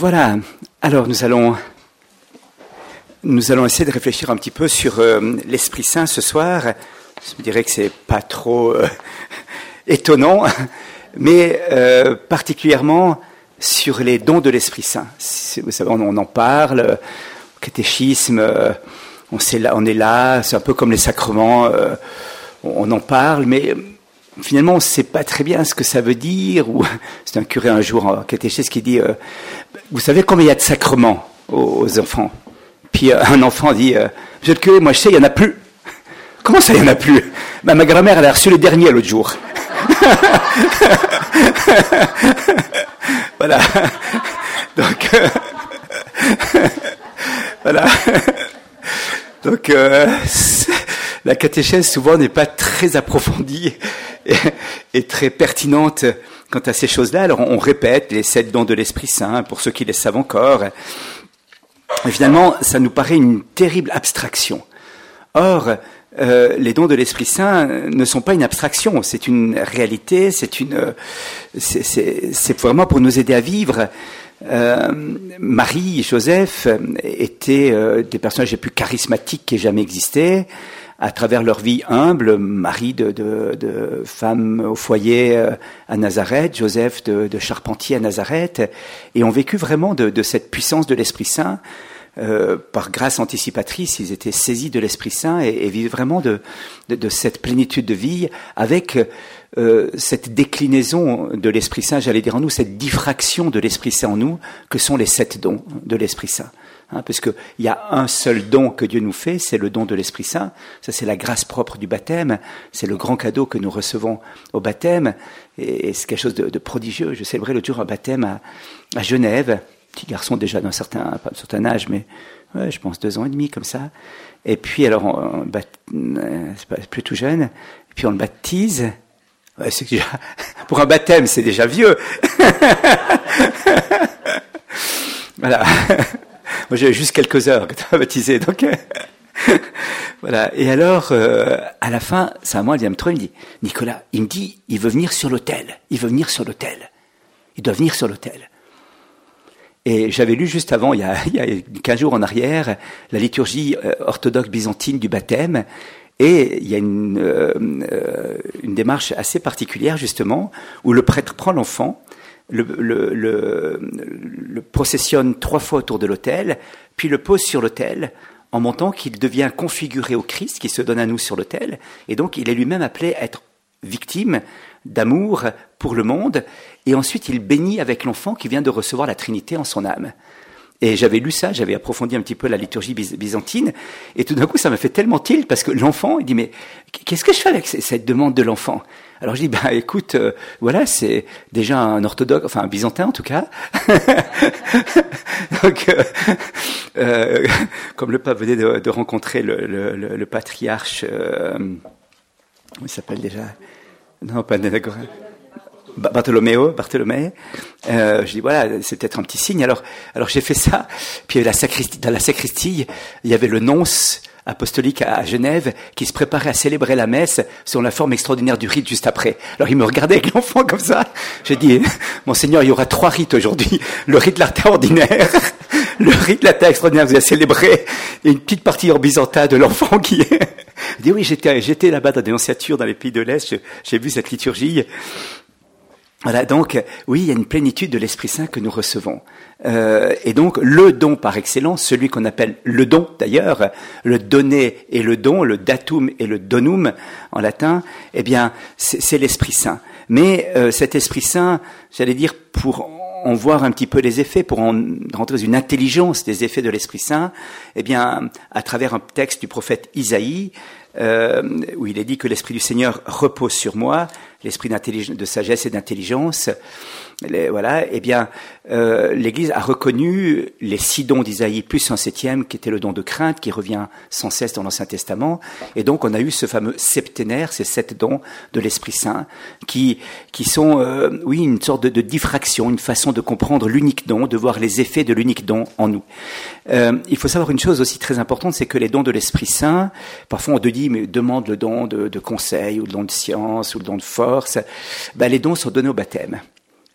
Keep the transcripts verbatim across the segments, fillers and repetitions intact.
Voilà, alors nous allons, nous allons essayer de réfléchir un petit peu sur euh, l'Esprit Saint ce soir. Je dirais que c'est pas trop euh, étonnant, mais euh, particulièrement sur les dons de l'Esprit Saint. C'est, vous savez, on, on en parle, au catéchisme, euh, on, sait là, on est là, c'est un peu comme les sacrements, euh, on, on en parle, mais finalement on ne sait pas très bien ce que ça veut dire. Ou c'est un curé un jour en catéchisme qui dit euh, vous savez combien il y a de sacrements aux, aux enfants? Puis euh, un enfant dit euh, monsieur le curé, moi je sais, il n'y en a plus. Comment ça, il n'y en a plus? Ben, ma grand-mère, elle a reçu le dernier l'autre jour. Voilà. Donc, euh, voilà. Donc, euh, la catéchèse, souvent, n'est pas très approfondie et, et très pertinente quant à ces choses-là. Alors, on répète les sept dons de l'Esprit Saint, pour ceux qui les savent encore. Et finalement, ça nous paraît une terrible abstraction. Or, Euh, les dons de l'Esprit Saint ne sont pas une abstraction, c'est une réalité, c'est une, c'est, c'est, c'est vraiment pour nous aider à vivre. Euh, Marie et Joseph étaient euh, des personnages les plus charismatiques qui aient jamais existé, à travers leur vie humble. Marie de, de, de femme au foyer euh, à Nazareth, Joseph de, de charpentier à Nazareth, et ont vécu vraiment de, de cette puissance de l'Esprit Saint. Euh, par grâce anticipatrice, ils étaient saisis de l'Esprit Saint et, et vivent vraiment de, de, de cette plénitude de vie avec euh, cette déclinaison de l'Esprit Saint, j'allais dire en nous, cette diffraction de l'Esprit Saint en nous, que sont les sept dons de l'Esprit Saint. Hein, parce qu'il y a un seul don que Dieu nous fait, c'est le don de l'Esprit Saint. Ça, c'est la grâce propre du baptême. C'est le grand cadeau que nous recevons au baptême. Et, et c'est quelque chose de, de prodigieux. Je célébrais l'autre jour un baptême à, à Genève. Petit garçon déjà d'un certain, pas d'un certain âge, mais ouais, je pense deux ans et demi comme ça. Et puis alors, on, on bat, c'est pas plus tout jeune. Et puis on le baptise. Ouais, c'est déjà, pour un baptême, c'est déjà vieux. Voilà. Moi, j'avais juste quelques heures que tu as baptisé, donc voilà. Et alors, euh, à la fin, c'est à moi, il vient me trouver, il me dit, Nicolas, il me dit, il veut venir sur l'autel. Il veut venir sur l'autel. Il doit venir sur l'autel. Et j'avais lu juste avant, il y a, il y a quinze jours en arrière, la liturgie euh, orthodoxe byzantine du baptême. Et il y a une, euh, une démarche assez particulière, justement, où le prêtre prend l'enfant, le, le, le, le processionne trois fois autour de l'autel, puis le pose sur l'autel, en montrant qu'il devient configuré au Christ, qui se donne à nous sur l'autel. Et donc, il est lui-même appelé à être victime d'amour pour le monde, et ensuite il bénit avec l'enfant qui vient de recevoir la Trinité en son âme. Et j'avais lu ça, j'avais approfondi un petit peu la liturgie byzantine, et tout d'un coup ça m'a fait tellement tilt, parce que l'enfant, il dit, mais qu'est-ce que je fais avec cette demande de l'enfant? Alors je dis, bah écoute, euh, voilà, c'est déjà un orthodoxe, enfin un byzantin en tout cas. Donc, euh, euh, comme le pape venait de, de rencontrer le, le, le, le patriarche, euh, comment il s'appelle déjà? Non, pas Nénagora. Bartholoméo, Bartholomé. Euh, je dis voilà, c'est peut-être un petit signe. Alors, alors j'ai fait ça. Puis la sacristie, dans la sacristie, il y avait le nonce apostolique à Genève qui se préparait à célébrer la messe selon la forme extraordinaire du rite juste après. Alors il me regardait avec l'enfant comme ça. J'ai dit, Monseigneur, il y aura trois rites aujourd'hui. Le rite de l'artère ordinaire, le rite de l'artère extraordinaire que vous avez célébré, et une petite partie en byzantin de l'enfant qui est... Je dis oui, j'étais, j'étais là-bas dans des dénonciatures dans les pays de l'Est, j'ai vu cette liturgie. Voilà, donc, oui, il y a une plénitude de l'Esprit Saint que nous recevons. Euh, et donc, le don par excellence, celui qu'on appelle le don d'ailleurs, le donner et le don, le datum et le donum en latin, eh bien, c'est, c'est l'Esprit Saint. Mais euh, cet Esprit Saint, j'allais dire, pour en voir un petit peu les effets, pour en rentrer dans une intelligence des effets de l'Esprit Saint, eh bien, à travers un texte du prophète Isaïe, euh, où il est dit que l'Esprit du Seigneur repose sur moi, l'esprit de sagesse et d'intelligence, les, voilà, eh bien, euh, l'Église a reconnu les six dons d'Isaïe, plus un septième, qui était le don de crainte, qui revient sans cesse dans l'Ancien Testament, et donc on a eu ce fameux septénaire, ces sept dons de l'Esprit Saint, qui qui sont, euh, oui, une sorte de, de diffraction, une façon de comprendre l'unique don, de voir les effets de l'unique don en nous. Euh, il faut savoir une chose aussi très importante, c'est que les dons de l'Esprit Saint, parfois on te dit, mais demande le don de, de conseil, ou le don de science, ou le don de force, ben, les dons sont donnés au baptême.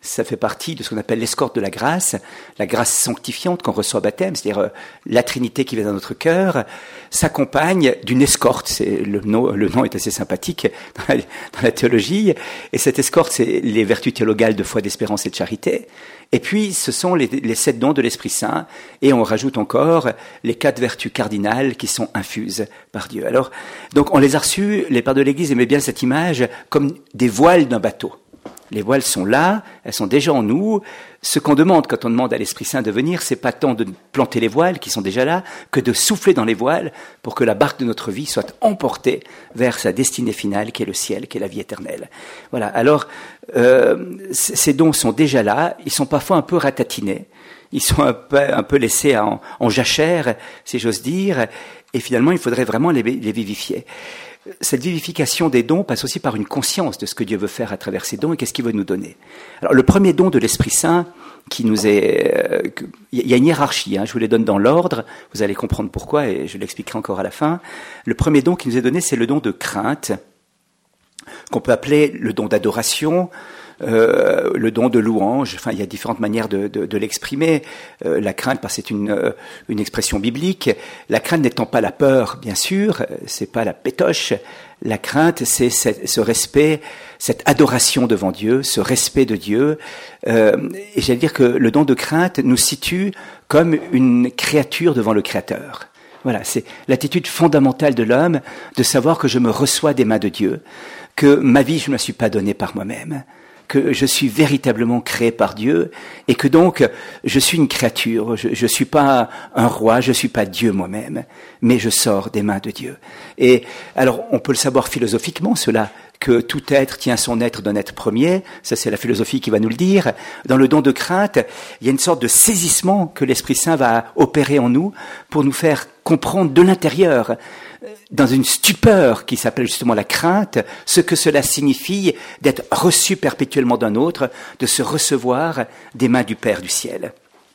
ça fait partie de ce qu'on appelle l'escorte de la grâce, la grâce sanctifiante qu'on reçoit au baptême, c'est-à-dire euh, la Trinité qui vient dans notre cœur, s'accompagne d'une escorte. C'est, le, nom, le nom est assez sympathique dans la, dans la théologie, et cette escorte, c'est les vertus théologales de foi, d'espérance et de charité. Et puis, ce sont les, les sept dons de l'Esprit Saint, et on rajoute encore les quatre vertus cardinales qui sont infuses par Dieu. Alors, donc, on les a reçus, les pères de l'Église aimaient bien cette image, comme des voiles d'un bateau. Les voiles sont là, elles sont déjà en nous. Ce qu'on demande quand on demande à l'Esprit Saint de venir, c'est pas tant de planter les voiles qui sont déjà là, que de souffler dans les voiles pour que la barque de notre vie soit emportée vers sa destinée finale, qui est le ciel, qui est la vie éternelle. Voilà. Alors, euh, ces dons sont déjà là. Ils sont parfois un peu ratatinés. Ils sont un peu, un peu laissés en, en jachère, si j'ose dire. Et finalement, il faudrait vraiment les, les vivifier. Cette vivification des dons passe aussi par une conscience de ce que Dieu veut faire à travers ces dons et qu'est-ce qu'il veut nous donner. Alors, le premier don de l'Esprit Saint, qui nous est, euh, il y a une hiérarchie, hein, je vous les donne dans l'ordre, vous allez comprendre pourquoi et je l'expliquerai encore à la fin. Le premier don qui nous est donné, c'est le don de crainte, qu'on peut appeler le don d'adoration, euh, le don de louange. Enfin, il y a différentes manières de, de, de l'exprimer. Euh, la crainte, parce que c'est une, euh, une expression biblique. La crainte n'étant pas la peur, bien sûr, c'est pas la pétoche. La crainte, c'est ce respect, cette adoration devant Dieu, ce respect de Dieu. Euh, et j'allais dire que le don de crainte nous situe comme une créature devant le Créateur. Voilà, c'est l'attitude fondamentale de l'homme, de savoir que je me reçois des mains de Dieu, que ma vie, je ne me suis pas donnée par moi-même, que je suis véritablement créé par Dieu, et que donc, je suis une créature, je ne suis pas un roi, je ne suis pas Dieu moi-même, mais je sors des mains de Dieu. Et alors, on peut le savoir philosophiquement, cela, que tout être tient son être d'un être premier, ça c'est la philosophie qui va nous le dire. Dans le don de crainte, il y a une sorte de saisissement que l'Esprit Saint va opérer en nous pour nous faire comprendre de l'intérieur, dans une stupeur qui s'appelle justement la crainte, ce que cela signifie d'être reçu perpétuellement d'un autre, de se recevoir des mains du Père du ciel.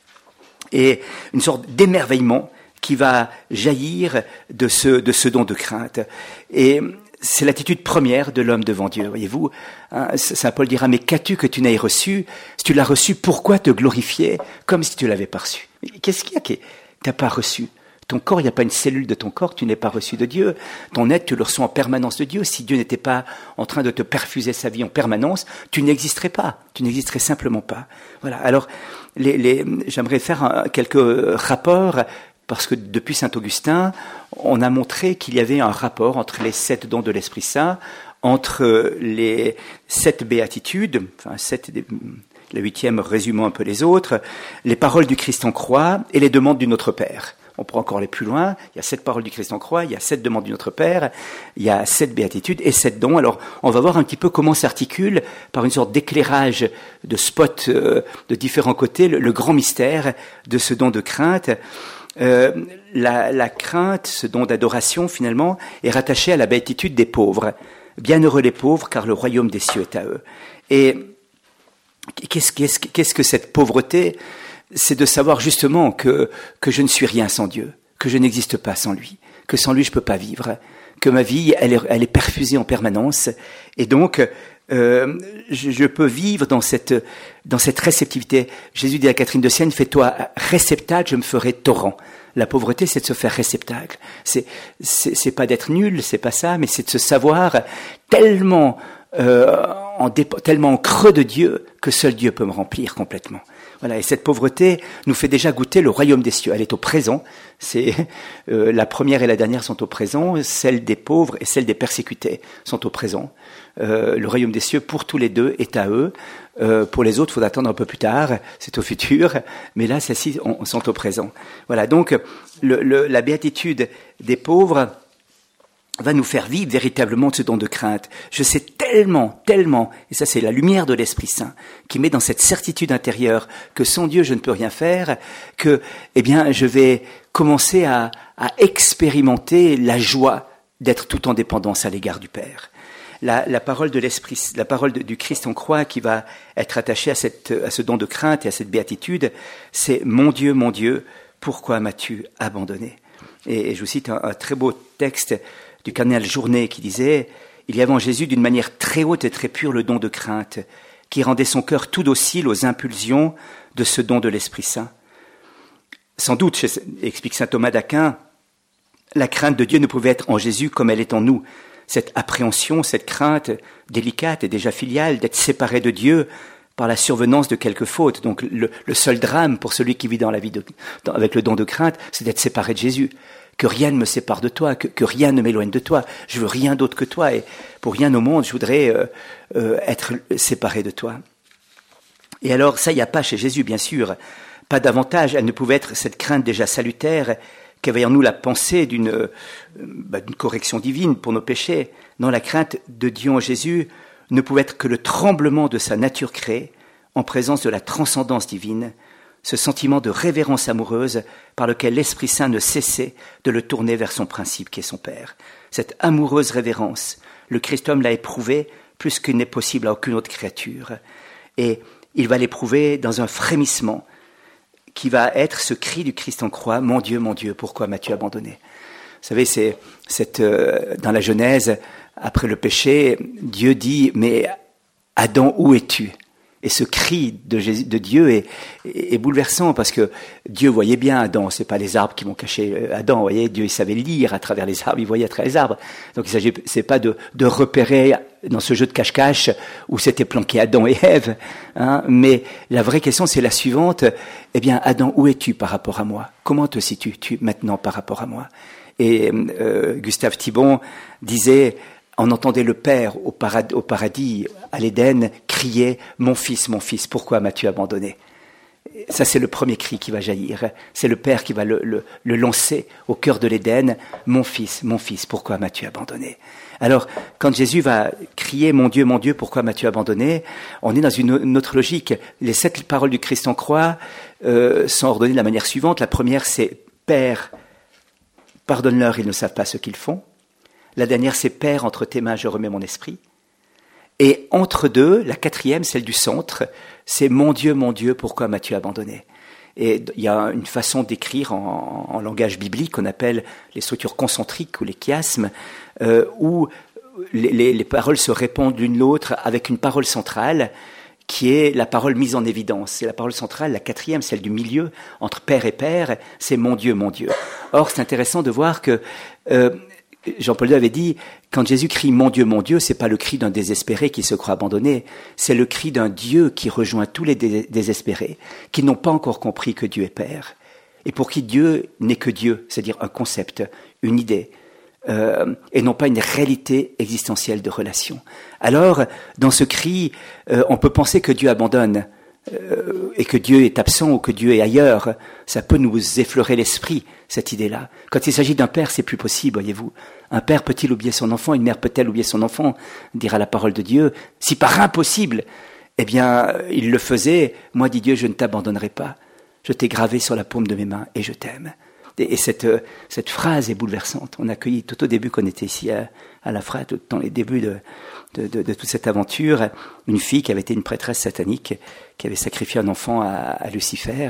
Et une sorte d'émerveillement qui va jaillir de ce, de ce don de crainte. Et c'est l'attitude première de l'homme devant Dieu, voyez-vous. Hein, Saint Paul dira, mais qu'as-tu que tu n'aies reçu? Si tu l'as reçu, pourquoi te glorifier comme si tu l'avais pas reçu? Qu'est-ce qu'il y a que t'as pas reçu? Ton corps, il n'y a pas une cellule de ton corps, tu n'es pas reçu de Dieu. Ton être, tu le reçois en permanence de Dieu. Si Dieu n'était pas en train de te perfuser sa vie en permanence, tu n'existerais pas. Tu n'existerais simplement pas. Voilà. Alors, les, les, j'aimerais faire un, quelques rapports, parce que depuis saint Augustin, on a montré qu'il y avait un rapport entre les sept dons de l'Esprit Saint, entre les sept béatitudes, enfin sept, la huitième résumant un peu les autres, les paroles du Christ en croix et les demandes du Notre Père. On pourra encore aller plus loin. Il y a sept paroles du Christ en croix, il y a sept demandes du Notre Père, il y a sept béatitudes et sept dons. Alors, on va voir un petit peu comment s'articule, par une sorte d'éclairage de spots euh, de différents côtés, le, le grand mystère de ce don de crainte. Euh, la, la crainte, ce don d'adoration, finalement, est rattaché à la béatitude des pauvres. Bienheureux les pauvres, car le royaume des cieux est à eux. Et qu'est-ce, qu'est-ce, qu'est-ce que cette pauvreté ? C'est de savoir justement que, que je ne suis rien sans Dieu, que je n'existe pas sans lui, que sans lui je peux pas vivre, que ma vie, elle est, elle est perfusée en permanence, et donc, euh, je, je peux vivre dans cette, dans cette réceptivité. Jésus dit à Catherine de Sienne, fais-toi réceptacle, je me ferai torrent. La pauvreté, c'est de se faire réceptacle. C'est, c'est, c'est pas d'être nul, c'est pas ça, mais c'est de se savoir tellement, euh, en dépo, tellement en creux de Dieu que seul Dieu peut me remplir complètement. Voilà, et cette pauvreté nous fait déjà goûter le royaume des cieux. Elle est au présent. C'est euh, la première et la dernière sont au présent. Celle des pauvres et celle des persécutés sont au présent. Euh, le royaume des cieux, pour tous les deux, est à eux. Euh, pour les autres, il faut attendre un peu plus tard. C'est au futur. Mais là, celles-ci on, sont au présent. Voilà. Donc, le, le, la béatitude des pauvres va nous faire vivre véritablement ce don de crainte. Je sais tellement, tellement, et ça c'est la lumière de l'Esprit Saint, qui met dans cette certitude intérieure que sans Dieu je ne peux rien faire, que, eh bien, je vais commencer à, à expérimenter la joie d'être tout en dépendance à l'égard du Père. La, la parole de l'Esprit, la parole de, du Christ en croix qui va être attachée à cette, à ce don de crainte et à cette béatitude, c'est « Mon Dieu, mon Dieu, pourquoi m'as-tu abandonné ?» et, et je vous cite un, un très beau texte du cardinal Journet qui disait « Il y avait en Jésus d'une manière très haute et très pure le don de crainte, qui rendait son cœur tout docile aux impulsions de ce don de l'Esprit Saint. Sans doute, explique saint Thomas d'Aquin, la crainte de Dieu ne pouvait être en Jésus comme elle est en nous. Cette appréhension, cette crainte délicate et déjà filiale d'être séparé de Dieu par la survenance de quelques fautes. Donc le, le seul drame pour celui qui vit dans la vie de, dans, avec le don de crainte, c'est d'être séparé de Jésus. Que rien ne me sépare de toi, que, que rien ne m'éloigne de toi. Je veux rien d'autre que toi et pour rien au monde, je voudrais euh, euh, être séparé de toi. Et alors, ça, il n'y a pas chez Jésus, bien sûr. Pas davantage, elle ne pouvait être cette crainte déjà salutaire qu'avait en nous la pensée d'une, euh, bah, d'une correction divine pour nos péchés. Non, la crainte de Dieu en Jésus ne pouvait être que le tremblement de sa nature créée en présence de la transcendance divine, ce sentiment de révérence amoureuse par lequel l'Esprit Saint ne cessait de le tourner vers son principe qui est son Père. Cette amoureuse révérence, le Christ homme l'a éprouvé plus qu'il n'est possible à aucune autre créature. Et il va l'éprouver dans un frémissement qui va être ce cri du Christ en croix, « Mon Dieu, mon Dieu, pourquoi m'as-tu abandonné ?» Vous savez, c'est cette, euh, dans la Genèse, après le péché, Dieu dit « Mais Adam, où es-tu » Et ce cri de, Jésus, de Dieu est, est, est bouleversant parce que Dieu voyait bien Adam. C'est pas les arbres qui vont cacher Adam. Vous voyez, Dieu il savait lire à travers les arbres. Il voyait à travers les arbres. Donc il s'agit, c'est pas de, de repérer dans ce jeu de cache-cache où s'étaient planqués Adam et Ève. Hein, mais la vraie question c'est la suivante. Eh bien, Adam, où es-tu par rapport à moi ? Comment te situes-tu maintenant par rapport à moi ? Et euh, Gustave Thibon disait. On entendait le Père au paradis, au paradis, à l'Éden, crier « Mon fils, mon fils, pourquoi m'as-tu abandonné ?» Ça, c'est le premier cri qui va jaillir. C'est le Père qui va le, le, le lancer au cœur de l'Éden. « Mon fils, mon fils, pourquoi m'as-tu abandonné ?» Alors, quand Jésus va crier « Mon Dieu, mon Dieu, pourquoi m'as-tu abandonné ?» On est dans une, une autre logique. Les sept paroles du Christ en croix euh, sont ordonnées de la manière suivante. La première, c'est « Père, pardonne-leur, ils ne savent pas ce qu'ils font. » La dernière, c'est « Père, entre tes mains, je remets mon esprit ». Et entre deux, la quatrième, celle du centre, c'est « Mon Dieu, mon Dieu, pourquoi m'as-tu abandonné ?» Et il y a une façon d'écrire en, en langage biblique qu'on appelle les structures concentriques ou les chiasmes, euh, où les, les, les paroles se répondent l'une l'autre avec une parole centrale qui est la parole mise en évidence. C'est la parole centrale, la quatrième, celle du milieu, entre Père et Père, c'est « Mon Dieu, mon Dieu ». Or, c'est intéressant de voir que... Euh, Jean-Paul deux avait dit, quand Jésus crie « Mon Dieu, mon Dieu », c'est pas le cri d'un désespéré qui se croit abandonné, c'est le cri d'un Dieu qui rejoint tous les dés- désespérés, qui n'ont pas encore compris que Dieu est Père, et pour qui Dieu n'est que Dieu, c'est-à-dire un concept, une idée, euh, et non pas une réalité existentielle de relation. Alors, dans ce cri, euh, on peut penser que Dieu abandonne, euh, et que Dieu est absent ou que Dieu est ailleurs. Ça peut nous effleurer l'esprit, cette idée-là. Quand il s'agit d'un père, c'est plus possible, voyez-vous. Un père peut-il oublier son enfant, une mère peut-elle oublier son enfant, dira la parole de Dieu. Si par impossible, eh bien, il le faisait, moi, dit Dieu, je ne t'abandonnerai pas. Je t'ai gravé sur la paume de mes mains et je t'aime. Et, et cette, cette phrase est bouleversante. On a accueilli tout au début qu'on était ici à, à la Frate, dans les débuts de, de, de, de toute cette aventure, une fille qui avait été une prêtresse satanique, qui avait sacrifié un enfant à, à Lucifer,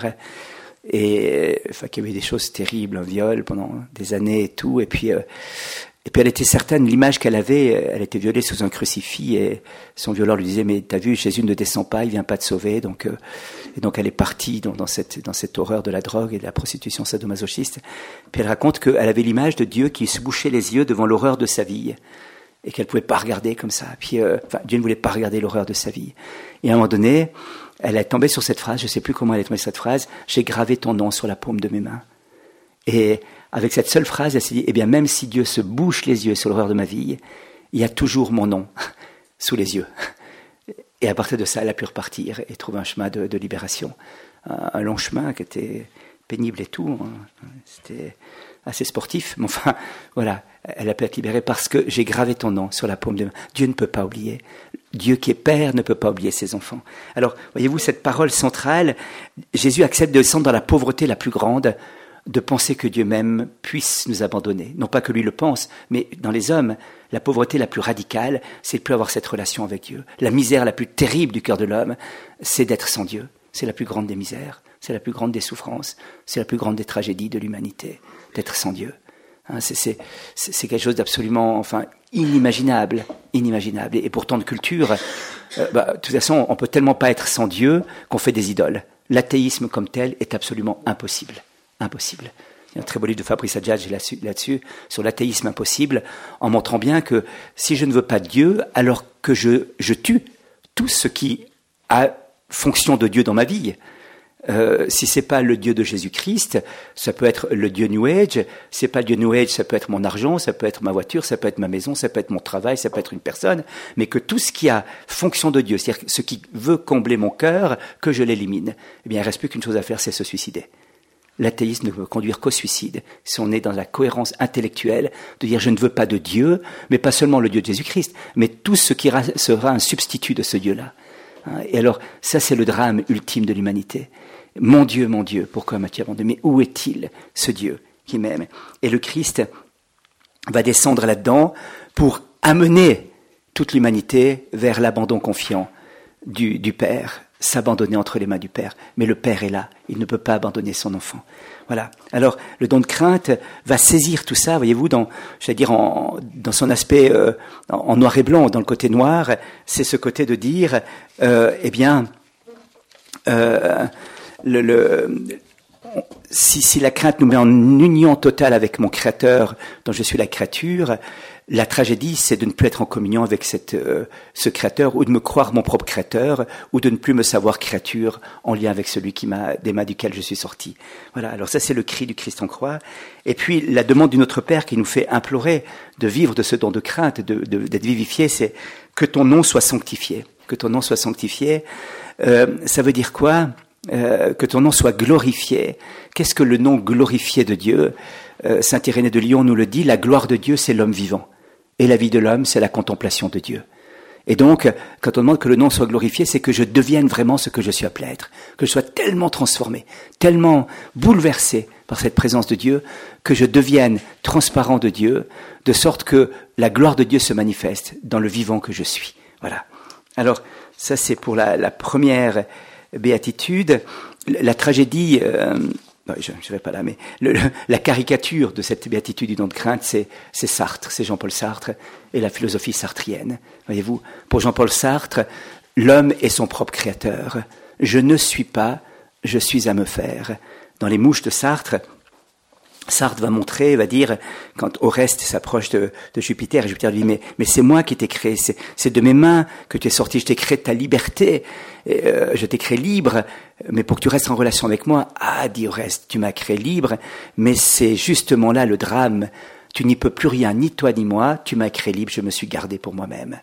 et enfin, qui avait eu des choses terribles, un viol pendant des années et tout, et puis... Euh, Et puis elle était certaine, l'image qu'elle avait, elle était violée sous un crucifix et son violeur lui disait « Mais t'as vu, Jésus ne descend pas, il vient pas te sauver. » Donc, euh, et donc elle est partie dans, dans, cette, dans cette horreur de la drogue et de la prostitution sadomasochiste. Puis elle raconte qu'elle avait l'image de Dieu qui se bouchait les yeux devant l'horreur de sa vie et qu'elle pouvait pas regarder comme ça. Puis, euh, enfin, Dieu ne voulait pas regarder l'horreur de sa vie. Et à un moment donné, elle est tombée sur cette phrase, je sais plus comment elle est tombée sur cette phrase, « J'ai gravé ton nom sur la paume de mes mains. » Et avec cette seule phrase, elle s'est dit, eh bien, même si Dieu se bouche les yeux sur l'horreur de ma vie, il y a toujours mon nom sous les yeux. Et à partir de ça, elle a pu repartir et trouver un chemin de, de libération. Un, un long chemin qui était pénible et tout. Hein. C'était assez sportif, mais enfin, voilà. Elle a pu être libérée parce que j'ai gravé ton nom sur la paume de ma main. Dieu ne peut pas oublier. Dieu qui est Père ne peut pas oublier ses enfants. Alors, voyez-vous, cette parole centrale, Jésus accepte de descendre dans la pauvreté la plus grande, de penser que Dieu même puisse nous abandonner. Non pas que lui le pense, mais dans les hommes, la pauvreté la plus radicale, c'est de ne plus avoir cette relation avec Dieu. La misère la plus terrible du cœur de l'homme, c'est d'être sans Dieu. C'est la plus grande des misères, c'est la plus grande des souffrances, c'est la plus grande des tragédies de l'humanité, d'être sans Dieu. Hein, c'est, c'est, c'est quelque chose d'absolument, enfin, inimaginable, inimaginable. Et, et pourtant de culture, euh, bah, de toute façon, on peut tellement pas être sans Dieu qu'on fait des idoles. L'athéisme comme tel est absolument impossible, impossible. Il y a un très beau livre de Fabrice Adjadj là-dessus, là-dessus, sur l'athéisme impossible, en montrant bien que si je ne veux pas de Dieu, alors que je, je tue tout ce qui a fonction de Dieu dans ma vie. Euh, si c'est pas le Dieu de Jésus-Christ, ça peut être le Dieu New Age. Si c'est pas le Dieu New Age, ça peut être mon argent, ça peut être ma voiture, ça peut être ma maison, ça peut être mon travail, ça peut être une personne. Mais que tout ce qui a fonction de Dieu, c'est-à-dire ce qui veut combler mon cœur, que je l'élimine. Eh bien, il reste plus qu'une chose à faire, c'est se suicider. L'athéisme ne peut conduire qu'au suicide, si on est dans la cohérence intellectuelle de dire je ne veux pas de Dieu, mais pas seulement le Dieu de Jésus-Christ, mais tout ce qui sera un substitut de ce Dieu-là. Et alors, ça c'est le drame ultime de l'humanité. Mon Dieu, mon Dieu, pourquoi m'as-tu abandonné ? Mais où est-il, ce Dieu qui m'aime ? Et le Christ va descendre là-dedans pour amener toute l'humanité vers l'abandon confiant du, du Père, s'abandonner entre les mains du Père. Mais le Père est là, il ne peut pas abandonner son enfant. Voilà. Alors, le don de crainte va saisir tout ça, voyez-vous, dans, j'allais dire, en, dans son aspect euh, en, en noir et blanc, dans le côté noir, c'est ce côté de dire, euh, eh bien, euh, le, le, si, si la crainte nous met en union totale avec mon Créateur, dont je suis la créature, la tragédie, c'est de ne plus être en communion avec cette, euh, ce Créateur, ou de me croire mon propre Créateur, ou de ne plus me savoir créature en lien avec celui qui m'a, des mains duquel je suis sorti. Voilà. Alors ça, c'est le cri du Christ en croix. Et puis, la demande du Notre Père qui nous fait implorer de vivre de ce don de crainte, de, de, d'être vivifié, c'est que ton nom soit sanctifié. Que ton nom soit sanctifié. Euh, ça veut dire quoi ? Euh, que ton nom soit glorifié. Qu'est-ce que le nom glorifié de Dieu ? euh, Saint Irénée de Lyon nous le dit, la gloire de Dieu, c'est l'homme vivant. Et la vie de l'homme, c'est la contemplation de Dieu. Et donc, quand on demande que le nom soit glorifié, c'est que je devienne vraiment ce que je suis appelé à être, que je sois tellement transformé, tellement bouleversé par cette présence de Dieu, que je devienne transparent de Dieu, de sorte que la gloire de Dieu se manifeste dans le vivant que je suis. Voilà. Alors, ça c'est pour la, la première béatitude. La tragédie... Euh, Non, je ne vais pas là, mais le, le, la caricature de cette béatitude du don de crainte, c'est, c'est Sartre, c'est Jean-Paul Sartre et la philosophie sartrienne. Voyez-vous, pour Jean-Paul Sartre, l'homme est son propre créateur. Je ne suis pas, je suis à me faire. Dans les Mouches de Sartre, Sartre va montrer, va dire, quand Oreste s'approche de, de Jupiter, et Jupiter lui dit, mais, mais c'est moi qui t'ai créé, c'est, c'est de mes mains que tu es sorti, je t'ai créé de ta liberté, et, euh, je t'ai créé libre, mais pour que tu restes en relation avec moi, ah, dit Oreste, tu m'as créé libre, mais c'est justement là le drame, tu n'y peux plus rien, ni toi ni moi, tu m'as créé libre, je me suis gardé pour moi-même.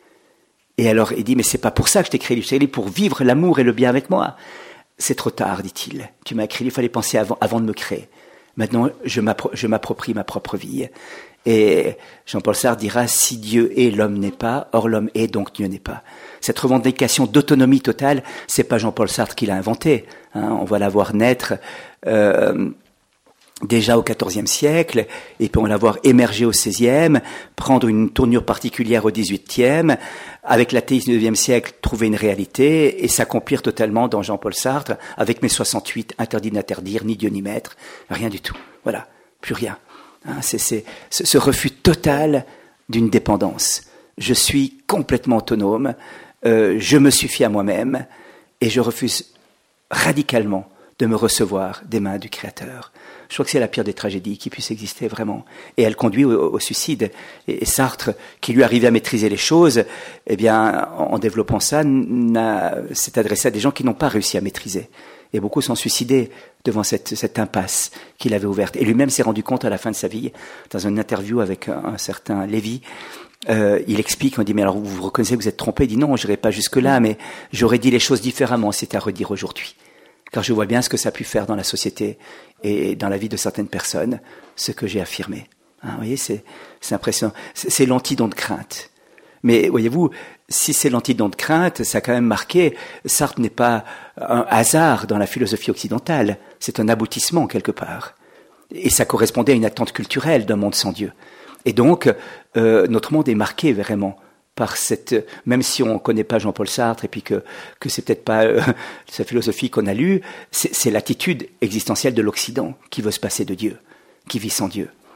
Et alors, il dit, mais c'est pas pour ça que je t'ai créé libre, je t'ai créé libre pour vivre l'amour et le bien avec moi. C'est trop tard, dit-il, tu m'as créé libre, il fallait penser avant, avant de me créer. Maintenant, je, m'appro- je m'approprie ma propre vie. Et Jean-Paul Sartre dira, si Dieu est, l'homme n'est pas, or l'homme est, donc Dieu n'est pas. Cette revendication d'autonomie totale, c'est pas Jean-Paul Sartre qui l'a inventée. Hein, on va la voir naître euh, déjà au quatorzième siècle, et puis on va la voir émerger au seizième, prendre une tournure particulière au dix-huitième, avec l'athéisme du neuvième siècle, trouver une réalité, et s'accomplir totalement dans Jean-Paul Sartre, avec mes soixante-huit, interdit d'interdire, ni Dieu ni maître, rien du tout. Voilà, plus rien. Hein, c'est, c'est ce, ce refus total d'une dépendance. Je suis complètement autonome, euh, je me suffis à moi-même, et je refuse radicalement de me recevoir des mains du Créateur. Je crois que c'est la pire des tragédies qui puisse exister vraiment. Et elle conduit au, au suicide. Et, et Sartre, qui lui arrivait à maîtriser les choses, eh bien, en, en développant ça, n'a, s'est adressé à des gens qui n'ont pas réussi à maîtriser. Et beaucoup sont suicidés devant cette, cette impasse qu'il avait ouverte. Et lui-même s'est rendu compte à la fin de sa vie, dans une interview avec un, un certain Lévy, euh, il explique, on dit, mais alors vous vous reconnaissez que vous êtes trompé? Il dit, non, je n'irai pas jusque-là, mais j'aurais dit les choses différemment, c'est à redire aujourd'hui. Car je vois bien ce que ça a pu faire dans la société et dans la vie de certaines personnes, ce que j'ai affirmé. Hein, vous voyez, c'est, c'est impressionnant. C'est, c'est l'antidon de crainte. Mais voyez-vous, si c'est l'antidon de crainte, ça a quand même marqué, Sartre n'est pas un hasard dans la philosophie occidentale, c'est un aboutissement quelque part. Et ça correspondait à une attente culturelle d'un monde sans Dieu. Et donc, euh, notre monde est marqué vraiment par cette, même si on ne connaît pas Jean-Paul Sartre et puis que que c'est peut-être pas euh, sa philosophie qu'on a lue, c'est, c'est l'attitude existentielle de l'Occident qui veut se passer de Dieu, qui vit sans Dieu.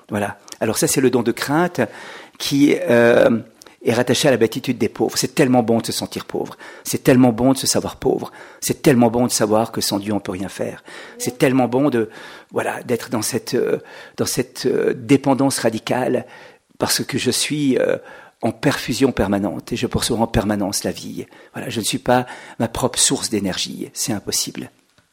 Voilà. Alors ça, c'est le don de crainte qui euh, est rattaché à la béatitude des pauvres. C'est tellement bon de se sentir pauvre. C'est tellement bon de se savoir pauvre. C'est tellement bon de savoir que sans Dieu, on peut rien faire. C'est tellement bon de, voilà, d'être dans cette, euh, dans cette euh, dépendance radicale parce que je suis euh, en perfusion permanente et je reçois en permanence la vie. Voilà, je ne suis pas ma propre source d'énergie. C'est impossible.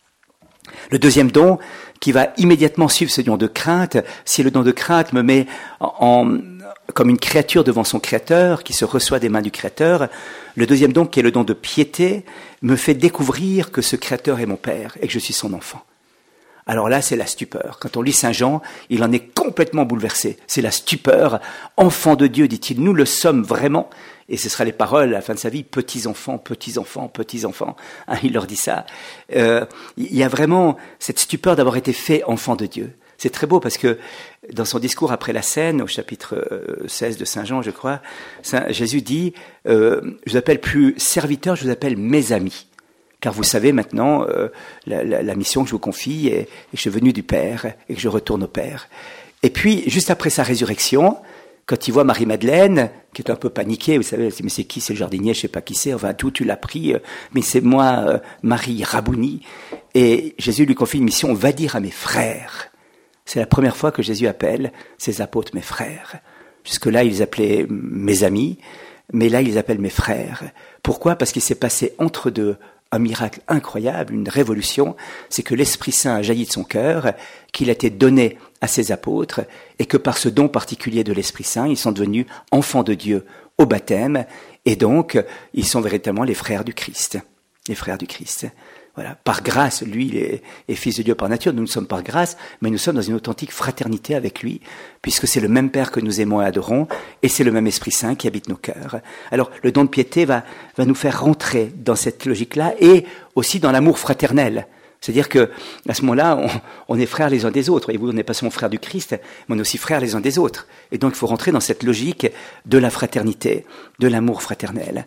Le deuxième don, qui va immédiatement suivre ce don de crainte, si le don de crainte me met en, en, comme une créature devant son créateur, qui se reçoit des mains du créateur, le deuxième don, qui est le don de piété, me fait découvrir que ce créateur est mon père et que je suis son enfant. Alors là, c'est la stupeur. Quand on lit Saint Jean, il en est complètement bouleversé. C'est la stupeur. Enfant de Dieu, dit-il, nous le sommes vraiment. Et ce sera les paroles à la fin de sa vie, petits-enfants, petits-enfants, petits-enfants. Hein, il leur dit ça. Euh, il y a vraiment cette stupeur d'avoir été fait enfant de Dieu. C'est très beau parce que dans son discours après la scène, au chapitre seize de Saint Jean, je crois, Saint, Jésus dit euh, « Je vous appelle plus serviteurs, je vous appelle mes amis. Car vous savez maintenant euh, la, la, la mission que je vous confie et, et je suis venu du Père et que je retourne au Père. » Et puis, juste après sa résurrection, quand il voit Marie-Madeleine, qui est un peu paniquée, vous savez, elle dit, mais c'est qui, c'est le jardinier, je sais pas qui c'est, enfin, d'où tu l'as pris, mais c'est moi, euh, Marie Rabouni. Et Jésus lui confie une mission, va dire à mes frères. C'est la première fois que Jésus appelle ses apôtres mes frères. Jusque-là, ils appelaient mes amis, mais là, ils appellent mes frères. Pourquoi ? Parce qu'il s'est passé entre deux un miracle incroyable, une révolution, c'est que l'Esprit Saint a jailli de son cœur, qu'il a été donné à ses apôtres, et que par ce don particulier de l'Esprit Saint, ils sont devenus enfants de Dieu au baptême, et donc, ils sont véritablement les frères du Christ. Les frères du Christ. Voilà. Par grâce, lui, il est, est fils de Dieu par nature, nous ne sommes par grâce, mais nous sommes dans une authentique fraternité avec lui, puisque c'est le même Père que nous aimons et adorons, et c'est le même Esprit Saint qui habite nos cœurs. Alors, le don de piété va, va nous faire rentrer dans cette logique-là, et aussi dans l'amour fraternel. C'est-à-dire que, à ce moment-là, on, on est frères les uns des autres. Et vous, on n'est pas seulement frères du Christ, mais on est aussi frères les uns des autres. Et donc, il faut rentrer dans cette logique de la fraternité, de l'amour fraternel.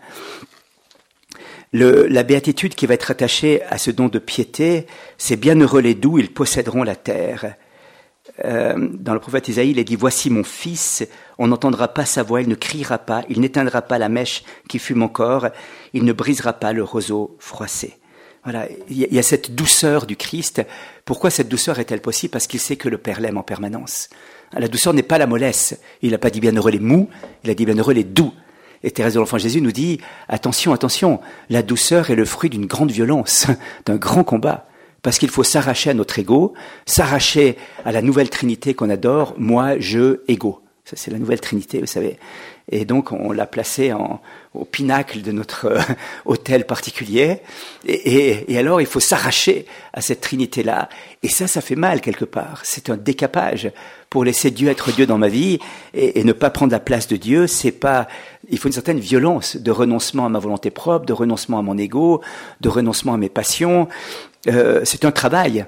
Le, la béatitude qui va être attachée à ce don de piété, c'est « Bienheureux les doux, ils posséderont la terre ». Euh, dans le prophète Isaïe, il est dit « Voici mon fils, on n'entendra pas sa voix, il ne criera pas, il n'éteindra pas la mèche qui fume encore, il ne brisera pas le roseau froissé ». Voilà, il y a cette douceur du Christ. Pourquoi cette douceur est-elle possible ? Parce qu'il sait que le Père l'aime en permanence. La douceur n'est pas la mollesse. Il n'a pas dit « Bienheureux les mous », il a dit « Bienheureux les doux ». Et Thérèse de l'Enfant Jésus nous dit « Attention, attention, la douceur est le fruit d'une grande violence, d'un grand combat. Parce qu'il faut s'arracher à notre ego, s'arracher à la nouvelle Trinité qu'on adore, moi, je, ego. » Ça, c'est la nouvelle Trinité, vous savez. Et donc, on l'a placé en, au pinacle de notre euh, hôtel particulier. Et, et, et alors, il faut s'arracher à cette Trinité-là. Et ça, ça fait mal quelque part. C'est un décapage. Pour laisser Dieu être Dieu dans ma vie et, et ne pas prendre la place de Dieu, c'est pas... Il faut une certaine violence de renoncement à ma volonté propre, de renoncement à mon ego, de renoncement à mes passions. Euh, c'est un travail.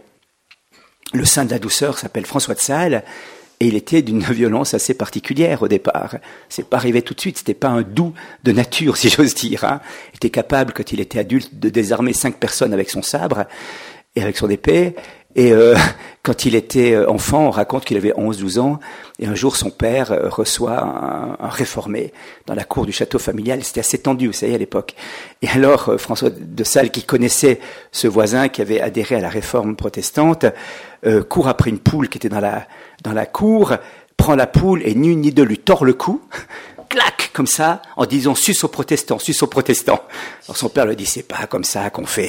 Le saint de la douceur s'appelle François de Sales. Et il était d'une violence assez particulière au départ. C'est pas arrivé tout de suite, c'était pas un doux de nature, si j'ose dire. Hein. Il était capable, quand il était adulte, de désarmer cinq personnes avec son sabre et avec son épée. Et euh, quand il était enfant, on raconte qu'il avait onze douze ans, et un jour son père reçoit un, un réformé dans la cour du château familial. C'était assez tendu, vous savez, à l'époque. Et alors, François de Sales, qui connaissait ce voisin qui avait adhéré à la réforme protestante, euh, court après une poule qui était dans la, dans la cour, prend la poule et ni une ni deux lui tord le cou, clac, comme ça, en disant « suce aux protestants, suce aux protestants ». Alors son père lui dit « c'est pas comme ça qu'on fait ».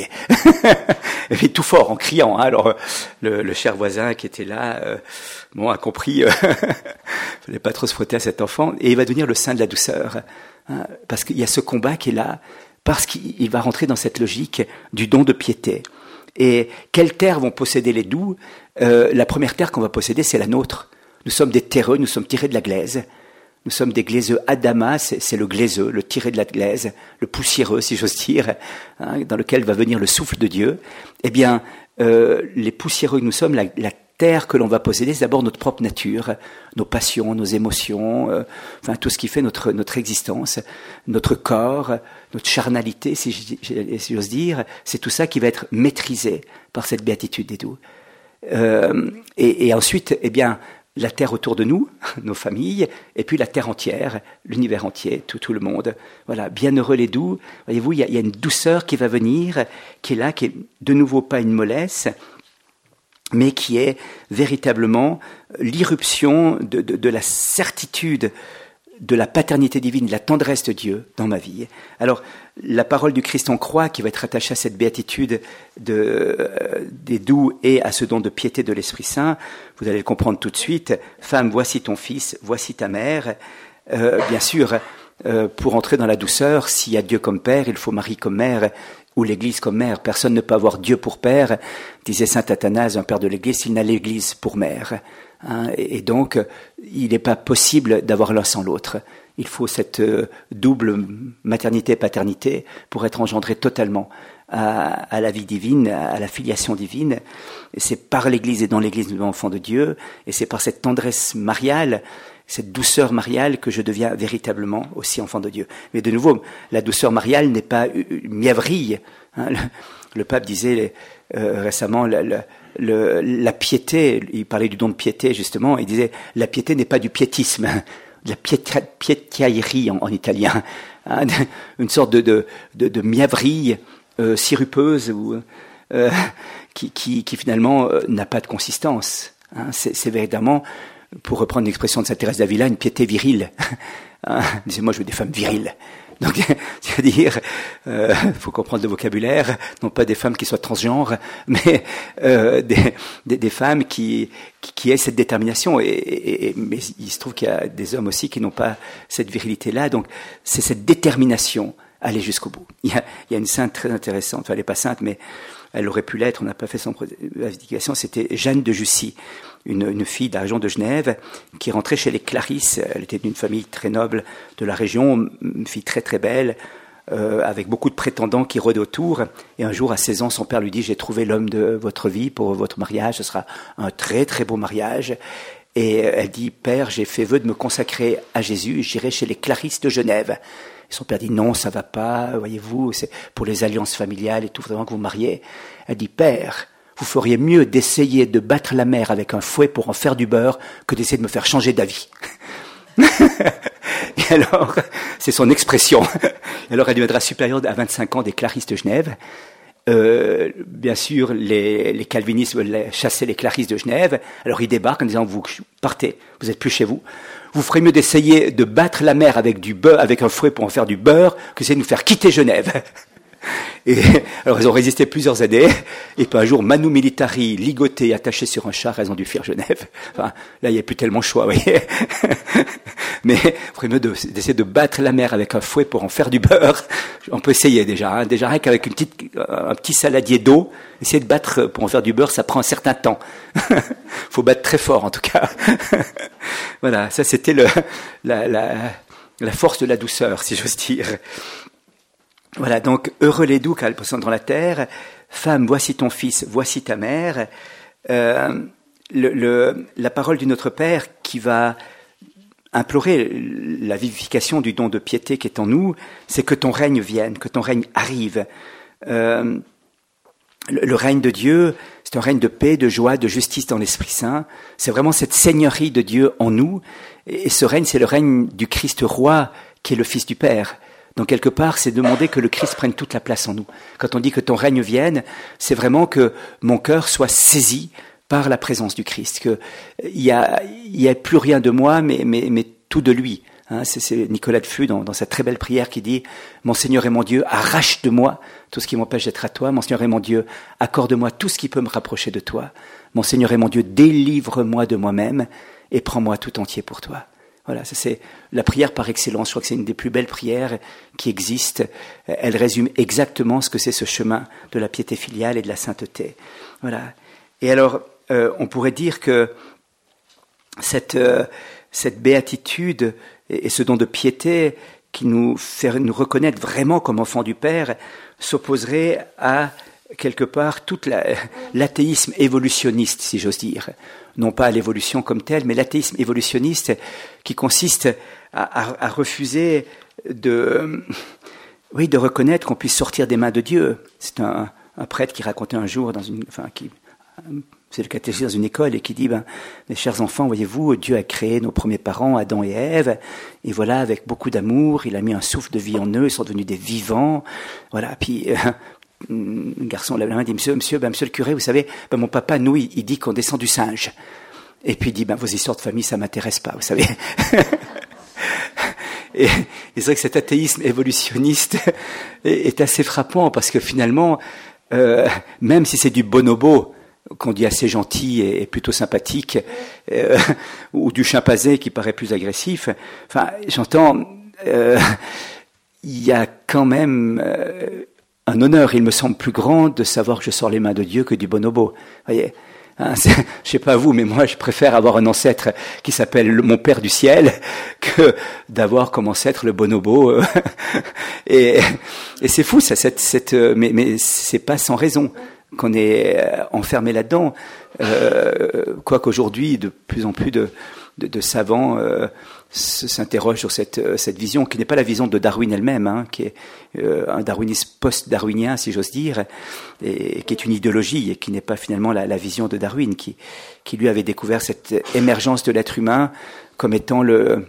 Et puis tout fort, en criant. Hein. Alors le, le cher voisin qui était là, euh, bon, a compris, euh, fallait pas trop se frotter à cet enfant, et il va devenir le saint de la douceur. Hein, parce qu'il y a ce combat qui est là, parce qu'il va rentrer dans cette logique du don de piété. Et quelles terres vont posséder les doux ? euh, La première terre qu'on va posséder, c'est la nôtre. Nous sommes des terreux, nous sommes tirés de la glaise. Nous sommes des glaiseux. Adama, c'est, c'est le glaiseux, le tiré de la glaise, le poussiéreux, si j'ose dire, hein, dans lequel va venir le souffle de Dieu. Eh bien, euh, les poussiéreux que nous sommes, la, la terre que l'on va posséder, c'est d'abord notre propre nature, nos passions, nos émotions, euh, enfin tout ce qui fait notre notre existence, notre corps, notre charnalité, si, je, si j'ose dire. C'est tout ça qui va être maîtrisé par cette béatitude des doux. Euh, et, et ensuite, eh bien, la terre autour de nous, nos familles, et puis la terre entière, l'univers entier, tout, tout le monde. Voilà, bienheureux les doux. Voyez-vous, il y a, il y a une douceur qui va venir, qui est là, qui est de nouveau pas une mollesse, mais qui est véritablement l'irruption de, de, de la certitude de la paternité divine, de la tendresse de Dieu dans ma vie. Alors, la parole du Christ en croix, qui va être attachée à cette béatitude de, euh, des doux et à ce don de piété de l'Esprit Saint, vous allez le comprendre tout de suite. Femme, voici ton fils, voici ta mère. Euh, bien sûr, euh, pour entrer dans la douceur, s'il y a Dieu comme père, il faut Marie comme mère, ou l'Église comme mère. Personne ne peut avoir Dieu pour père, disait saint Athanase, un père de l'Église, s'il n'a l'Église pour mère. Hein, et donc, il n'est pas possible d'avoir l'un sans l'autre. Il faut cette euh, double maternité-paternité pour être engendré totalement à, à la vie divine, à la filiation divine. Et c'est par l'Église et dans l'Église nous sommes enfants de Dieu, et c'est par cette tendresse mariale, cette douceur mariale que je deviens véritablement aussi enfant de Dieu. Mais de nouveau, la douceur mariale n'est pas une mièvrerie. Hein, le, le pape disait euh, récemment... La, la, Le, la piété, il parlait du don de piété justement, il disait la piété n'est pas du piétisme, de la piétiaillerie en, en italien, hein, une sorte de, de, de, de mièvrerie euh, sirupeuse ou, euh, qui, qui, qui finalement euh, n'a pas de consistance. Hein, c'est, c'est véritablement, pour reprendre l'expression de sainte Thérèse d'Avila, une piété virile. Hein, disait moi je veux des femmes viriles. Donc, c'est-à-dire, il euh, faut comprendre le vocabulaire, non pas des femmes qui soient transgenres, mais euh, des, des, des femmes qui, qui, qui aient cette détermination. Et, et, et, mais il se trouve qu'il y a des hommes aussi qui n'ont pas cette virilité-là. Donc, c'est cette détermination à aller jusqu'au bout. Il y a, il y a une sainte très intéressante, enfin, elle n'est pas sainte, mais elle aurait pu l'être, on n'a pas fait son prédication, c'était Jeanne de Jussy, une, une fille de la région de Genève, qui rentrait chez les Clarisses. Elle était d'une famille très noble de la région, une fille très très belle, euh, avec beaucoup de prétendants qui rôdaient autour. Et un jour, à seize ans, son père lui dit « J'ai trouvé l'homme de votre vie pour votre mariage, ce sera un très très beau mariage ». Et elle dit « Père, j'ai fait vœu de me consacrer à Jésus, j'irai chez les Clarisses de Genève ». Son père dit « Non, ça va pas, voyez-vous, c'est pour les alliances familiales et tout, vraiment que vous mariez ». Elle dit « Père, vous feriez mieux d'essayer de battre la mer avec un fouet pour en faire du beurre que d'essayer de me faire changer d'avis. » Et alors, c'est son expression. Et alors, elle deviendra supérieure à vingt-cinq ans des Clarisses de Genève. Euh, bien sûr, les, les calvinistes veulent chasser les Clarisses de Genève. Alors, ils débarquent en disant « Vous partez, vous n'êtes plus chez vous. Vous ferez mieux d'essayer de battre la mer avec du beurre, avec un fouet pour en faire du beurre, que d'essayer de nous faire quitter Genève. » Et alors, ils ont résisté plusieurs années, et puis un jour, Manu Militari, ligoté, attaché sur un char, elles ont dû fuir Genève. Enfin, là, il n'y a plus tellement choix, vous voyez. Mais il ferait mieux de, d'essayer de battre la mer avec un fouet pour en faire du beurre. On peut essayer déjà, hein. Déjà rien qu'avec une petite, un petit saladier d'eau, essayer de battre pour en faire du beurre, ça prend un certain temps. Faut battre très fort, en tout cas. Voilà, ça c'était le, la, la, la force de la douceur, si j'ose dire. Voilà, donc, heureux les doux, car elles possèdent dans la terre. Femme, voici ton fils, voici ta mère. Euh, le, le, la parole du Notre Père qui va implorer la vivification du don de piété qui est en nous, c'est que ton règne vienne, que ton règne arrive. Euh, le, le règne de Dieu, c'est un règne de paix, de joie, de justice dans l'Esprit Saint. C'est vraiment cette seigneurie de Dieu en nous. Et ce règne, c'est le règne du Christ roi, qui est le Fils du Père. Donc, quelque part, c'est demander que le Christ prenne toute la place en nous. Quand on dit que ton règne vienne, c'est vraiment que mon cœur soit saisi par la présence du Christ. Qu'il y a, il y a plus rien de moi, mais, mais, mais tout de lui. Hein, c'est, c'est Nicolas de Flux dans, dans sa très belle prière qui dit « Mon Seigneur et mon Dieu, arrache de moi tout ce qui m'empêche d'être à toi. Mon Seigneur et mon Dieu, accorde-moi tout ce qui peut me rapprocher de toi. Mon Seigneur et mon Dieu, délivre-moi de moi-même et prends-moi tout entier pour toi. » Voilà, ça c'est la prière par excellence. Je crois que c'est une des plus belles prières qui existent. Elle résume exactement ce que c'est ce chemin de la piété filiale et de la sainteté. Voilà. Et alors, euh, on pourrait dire que cette, euh, cette béatitude et, et ce don de piété qui nous fait nous reconnaître vraiment comme enfants du Père s'opposerait à quelque part tout la, l'athéisme évolutionniste, si j'ose dire. Non pas à l'évolution comme telle, mais l'athéisme évolutionniste qui consiste à, à, à refuser de, oui, de reconnaître qu'on puisse sortir des mains de Dieu. C'est un, un prêtre qui racontait un jour, dans une, enfin, qui, c'est le catéchisme dans une école et qui dit, ben, mes chers enfants, voyez-vous, Dieu a créé nos premiers parents, Adam et Ève, et voilà, avec beaucoup d'amour, il a mis un souffle de vie en eux, ils sont devenus des vivants, voilà, puis, euh, le garçon lève la main, dit, monsieur, monsieur, ben, monsieur le curé, vous savez, ben, mon papa, nous, il, il dit qu'on descend du singe. Et puis il dit, ben, vos histoires de famille, ça m'intéresse pas, vous savez. Et, et c'est vrai que cet athéisme évolutionniste est, est assez frappant parce que finalement, euh, même si c'est du bonobo, qu'on dit assez gentil et, et plutôt sympathique, euh, ou du chimpanzé qui paraît plus agressif, enfin, j'entends, euh, il y a quand même euh, un honneur, il me semble plus grand de savoir que je sors les mains de Dieu que du bonobo. Voyez. Hein, je sais pas vous, mais moi je préfère avoir un ancêtre qui s'appelle le, mon Père du ciel que d'avoir comme ancêtre le bonobo. et, et c'est fou, ça, cette, cette, mais, mais c'est pas sans raison qu'on est enfermé là-dedans. Euh, Quoiqu'aujourd'hui, de plus en plus de, de, de savants euh, s'interrogent sur cette, cette vision qui n'est pas la vision de Darwin elle-même, hein, qui est euh, un darwinisme post-darwinien, si j'ose dire, et, et qui est une idéologie et qui n'est pas finalement la, la vision de Darwin, qui, qui lui avait découvert cette émergence de l'être humain comme étant le,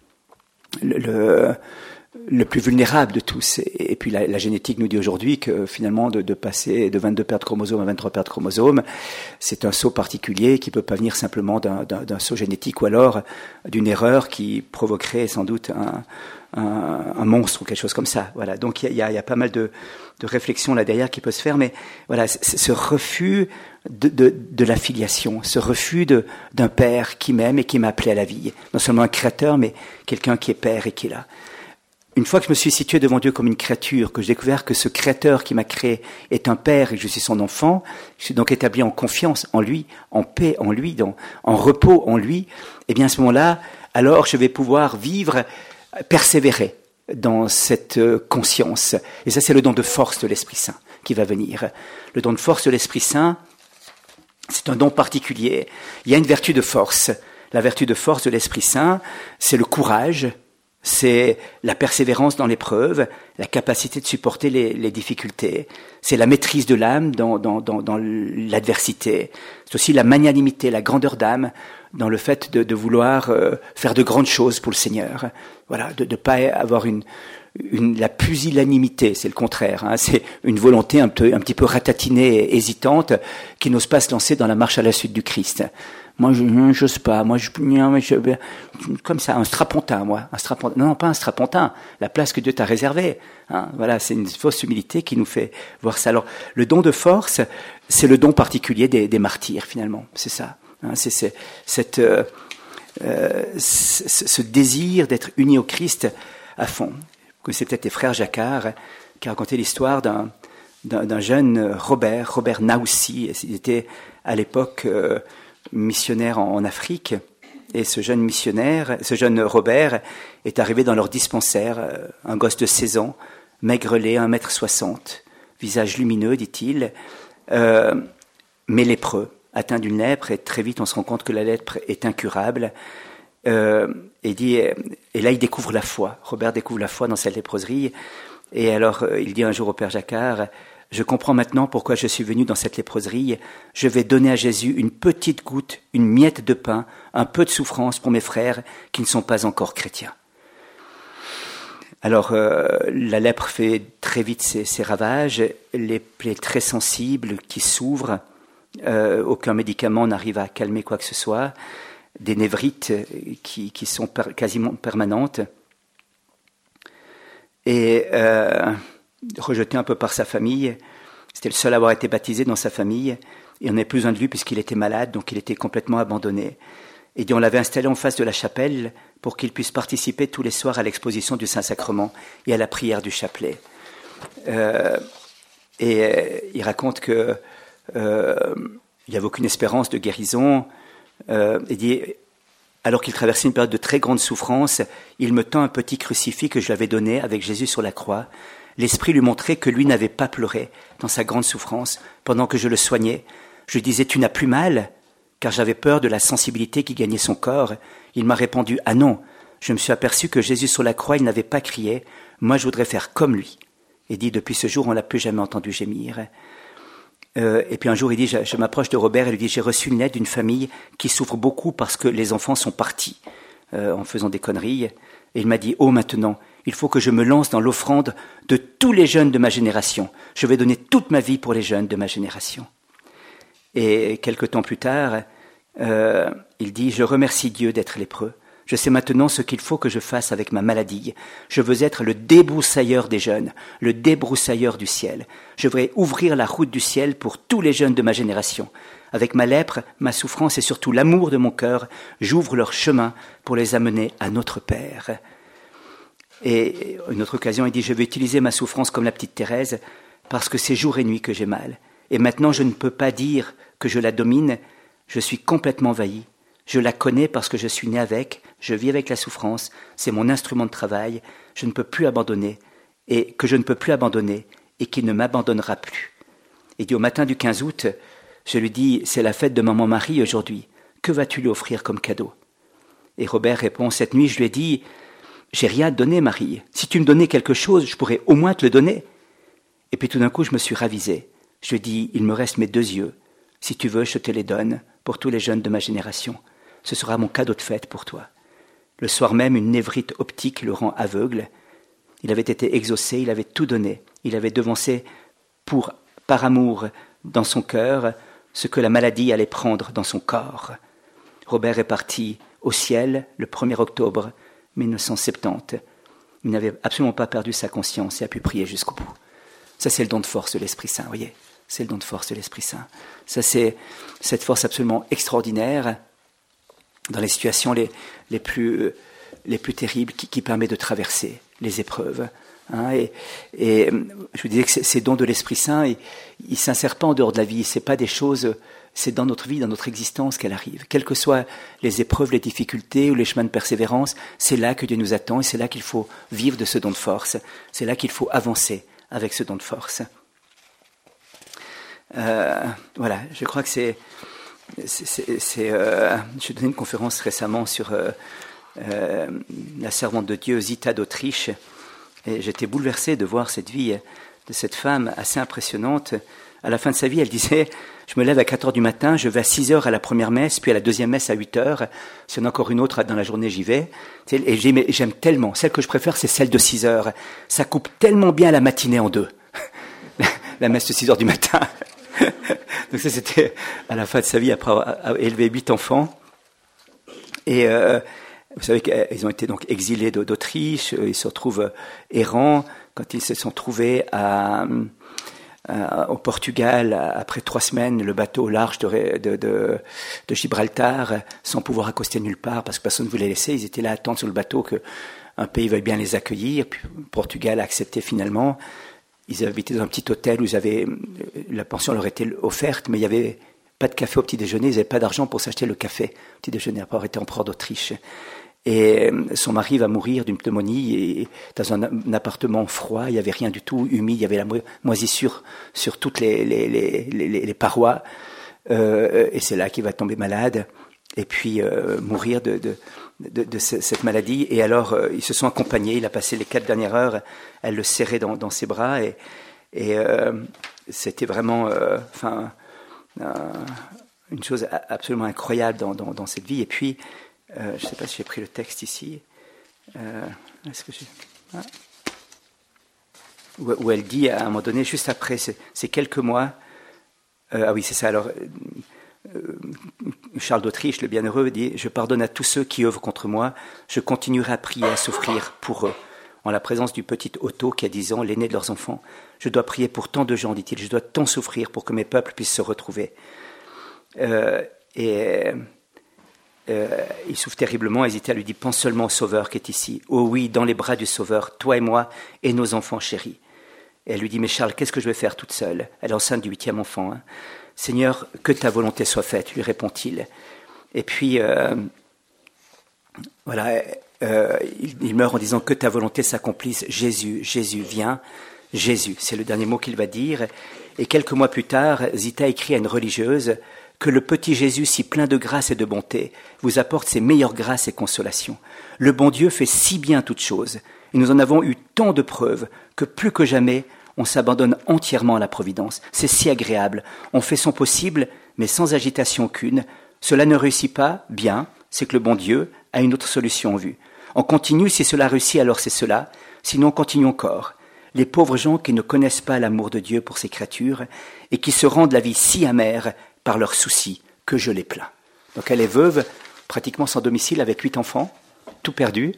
le, le le plus vulnérable de tous. Et, et puis la, la génétique nous dit aujourd'hui que finalement de, de passer de vingt-deux paires de chromosomes à vingt-trois paires de chromosomes, c'est un saut particulier qui peut pas venir simplement d'un, d'un, d'un saut génétique ou alors d'une erreur qui provoquerait sans doute un, un, un monstre ou quelque chose comme ça. Voilà. Donc il y a, y a pas mal de, de réflexions là derrière qui peut se faire, mais voilà, ce refus de, de, de la filiation, ce refus de, d'un père qui m'aime et qui m'a appelé à la vie. Non seulement un créateur, mais quelqu'un qui est père et qui est là. Une fois que je me suis situé devant Dieu comme une créature, que j'ai découvert que ce créateur qui m'a créé est un père et que je suis son enfant, je suis donc établi en confiance en lui, en paix en lui, dans, en repos en lui, et bien à ce moment-là, alors je vais pouvoir vivre, persévérer dans cette conscience. Et ça, c'est le don de force de l'Esprit Saint qui va venir. Le don de force de l'Esprit Saint, c'est un don particulier. Il y a une vertu de force. La vertu de force de l'Esprit Saint, c'est le courage, c'est la persévérance dans l'épreuve, la capacité de supporter les, les difficultés. C'est la maîtrise de l'âme dans, dans, dans, dans l'adversité. C'est aussi la magnanimité, la grandeur d'âme dans le fait de, de vouloir euh, faire de grandes choses pour le Seigneur. Voilà, de ne pas avoir une, une, la pusillanimité, c'est le contraire. Hein, c'est une volonté un, peu, un petit peu ratatinée et hésitante qui n'ose pas se lancer dans la marche à la suite du Christ. Moi, je n'ose pas. Moi, je, je, comme ça, un strapontin, moi, un strapontin. Non, non, pas un strapontin. La place que Dieu t'a réservée. Hein, voilà, c'est une fausse humilité qui nous fait voir ça. Alors, le don de force, c'est le don particulier des, des martyrs, finalement. C'est ça. Hein, c'est, c'est cette, euh, euh, ce désir d'être uni au Christ à fond. Vous connaissez peut-être les frères Jacquard qui racontaient l'histoire d'un, d'un, d'un jeune Robert, Robert Naoussi. Il était à l'époque euh, missionnaire en, en Afrique, et ce jeune missionnaire, ce jeune Robert est arrivé dans leur dispensaire, euh, un gosse de seize ans, maigrelet, un mètre soixante, visage lumineux, dit-il, euh, mais lépreux, atteint d'une lèpre, et très vite on se rend compte que la lèpre est incurable, euh, et, dit, et là il découvre la foi, Robert découvre la foi dans cette léproserie, et alors euh, il dit un jour au père Jacquard: je comprends maintenant pourquoi je suis venu dans cette léproserie. Je vais donner à Jésus une petite goutte, une miette de pain, un peu de souffrance pour mes frères qui ne sont pas encore chrétiens. Alors, euh, la lèpre fait très vite ses, ses ravages, les plaies très sensibles qui s'ouvrent, euh, aucun médicament n'arrive à calmer quoi que ce soit, des névrites qui, qui sont per, quasiment permanentes. Et... Euh, rejeté un peu par sa famille, c'était le seul à avoir été baptisé dans sa famille, et on n'avait plus besoin de lui puisqu'il était malade, donc il était complètement abandonné. Et on l'avait installé en face de la chapelle pour qu'il puisse participer tous les soirs à l'exposition du Saint-Sacrement et à la prière du chapelet. Euh, et euh, il raconte que euh, il n'y avait aucune espérance de guérison. Euh, il dit, alors qu'il traversait une période de très grande souffrance, il me tend un petit crucifix que je lui avais donné avec Jésus sur la croix. L'esprit lui montrait que lui n'avait pas pleuré dans sa grande souffrance pendant que je le soignais. Je lui disais: tu n'as plus mal? Car j'avais peur de la sensibilité qui gagnait son corps. Il m'a répondu: ah non, je me suis aperçu que Jésus sur la croix, il n'avait pas crié. Moi, je voudrais faire comme lui. Et dit, depuis ce jour, on ne l'a plus jamais entendu gémir. Euh, et puis un jour, il dit, je, je m'approche de Robert et lui dis, j'ai reçu une lettre d'une famille qui souffre beaucoup parce que les enfants sont partis euh, en faisant des conneries. Et il m'a dit, oh maintenant, il faut que je me lance dans l'offrande de tous les jeunes de ma génération. Je vais donner toute ma vie pour les jeunes de ma génération. Et quelque temps plus tard, euh, il dit, je remercie Dieu d'être lépreux. Je sais maintenant ce qu'il faut que je fasse avec ma maladie. Je veux être le débroussailleur des jeunes, le débroussailleur du ciel. Je voudrais ouvrir la route du ciel pour tous les jeunes de ma génération. Avec ma lèpre, ma souffrance et surtout l'amour de mon cœur, j'ouvre leur chemin pour les amener à notre Père. Et une autre occasion, il dit, je vais utiliser ma souffrance comme la petite Thérèse parce que c'est jour et nuit que j'ai mal. Et maintenant, je ne peux pas dire que je la domine, je suis complètement envahi. Je la connais parce que je suis né avec, je vis avec la souffrance, c'est mon instrument de travail, je ne peux plus abandonner, et que je ne peux plus abandonner, et qu'il ne m'abandonnera plus. Il dit au matin du quinze août, je lui dis, c'est la fête de maman Marie aujourd'hui, que vas-tu lui offrir comme cadeau? Et Robert répond, cette nuit je lui ai dit, j'ai rien à te donner Marie, si tu me donnais quelque chose, je pourrais au moins te le donner. Et puis tout d'un coup je me suis ravisé, je lui ai dit, il me reste mes deux yeux, si tu veux je te les donne pour tous les jeunes de ma génération. Ce sera mon cadeau de fête pour toi. Le soir même, une névrite optique le rend aveugle. Il avait été exaucé, il avait tout donné. Il avait devancé pour, par amour dans son cœur ce que la maladie allait prendre dans son corps. Robert est parti au ciel le premier octobre mille neuf cent soixante-dix. Il n'avait absolument pas perdu sa conscience et a pu prier jusqu'au bout. Ça, c'est le don de force de l'Esprit Saint, vous voyez. C'est le don de force de l'Esprit Saint. Ça, c'est cette force absolument extraordinaire dans les situations les, les, plus, les plus terribles qui, qui permet de traverser les épreuves. Hein, et, et je vous disais que ces dons de l'Esprit Saint, ils ne s'insèrent pas en dehors de la vie. C'est pas des choses, c'est dans notre vie, dans notre existence qu'elles arrivent. Quelles que soient les épreuves, les difficultés ou les chemins de persévérance, c'est là que Dieu nous attend et c'est là qu'il faut vivre de ce don de force. C'est là qu'il faut avancer avec ce don de force. Euh, voilà, je crois que c'est... C'est, c'est, c'est, euh, j'ai donné une conférence récemment sur euh, euh, la servante de Dieu Zita d'Autriche et j'étais bouleversé de voir cette vie de cette femme assez impressionnante. À la fin de sa vie, elle disait, je me lève à quatre heures du matin, je vais à six heures à la première messe, puis à la deuxième messe à huit heures, s'il y en a encore une autre dans la journée, j'y vais. Et j'aime, j'aime tellement, celle que je préfère, c'est celle de six heures. Ça coupe tellement bien la matinée en deux, la messe de six heures du matin. Donc ça, c'était à la fin de sa vie, après avoir élevé huit enfants. Et euh, vous savez qu'ils ont été donc exilés d'Autriche, ils se retrouvent errants quand ils se sont trouvés à, à, au Portugal, après trois semaines, le bateau au large de, de, de, de Gibraltar, sans pouvoir accoster nulle part, parce que personne ne voulait les laisser. Ils étaient là à attendre sur le bateau qu'un pays veuille bien les accueillir. Puis le Portugal a accepté finalement. Ils habitaient dans un petit hôtel où ils avaient, la pension leur était offerte, mais il n'y avait pas de café au petit déjeuner, ils n'avaient pas d'argent pour s'acheter le café au petit déjeuner, après avoir été empereur d'Autriche. Et son mari va mourir d'une pneumonie et dans un, un appartement froid, il n'y avait rien du tout, humide, il y avait la moisissure sur toutes les, les, les, les, les parois, euh, et c'est là qu'il va tomber malade, et puis euh, mourir de... de De, de cette maladie. Et alors euh, ils se sont accompagnés, il a passé les quatre dernières heures, elle le serrait dans, dans ses bras et, et euh, c'était vraiment euh, enfin, euh, une chose absolument incroyable dans, dans, dans cette vie. Et puis euh, je ne sais pas si j'ai pris le texte ici, euh, est-ce que j'ai... Ah. Où, où elle dit à un moment donné, juste après ces, ces quelques mois, euh, ah oui c'est ça, alors Charles d'Autriche, le bienheureux, dit « Je pardonne à tous ceux qui œuvrent contre moi, je continuerai à prier, à souffrir pour eux. » En la présence du petit Otto qui a dix ans, l'aîné de leurs enfants, « Je dois prier pour tant de gens, dit-il, je dois tant souffrir pour que mes peuples puissent se retrouver. Euh, » Et euh, il souffre terriblement, Zita lui dit « Pense seulement au Sauveur qui est ici. Oh oui, dans les bras du Sauveur, toi et moi et nos enfants chéris. » Et elle lui dit « Mais Charles, qu'est-ce que je vais faire toute seule ?» Elle est enceinte du huitième enfant, hein. Seigneur, que ta volonté soit faite, lui répond-il. Et puis, euh, voilà, euh, il, il meurt en disant que ta volonté s'accomplisse. Jésus, Jésus, viens. Jésus, c'est le dernier mot qu'il va dire. Et quelques mois plus tard, Zita écrit à une religieuse que le petit Jésus, si plein de grâce et de bonté, vous apporte ses meilleures grâces et consolations. Le bon Dieu fait si bien toutes choses. Et nous en avons eu tant de preuves que plus que jamais, On s'abandonne entièrement à la providence. C'est si agréable. On fait son possible, mais sans agitation aucune. Cela ne réussit pas, bien, c'est que le bon Dieu a une autre solution en vue. On continue, si cela réussit, alors c'est cela. Sinon, on continue encore. Les pauvres gens qui ne connaissent pas l'amour de Dieu pour ses créatures et qui se rendent la vie si amère par leurs soucis que je les plains. Donc elle est veuve, pratiquement sans domicile, avec huit enfants, tout perdu.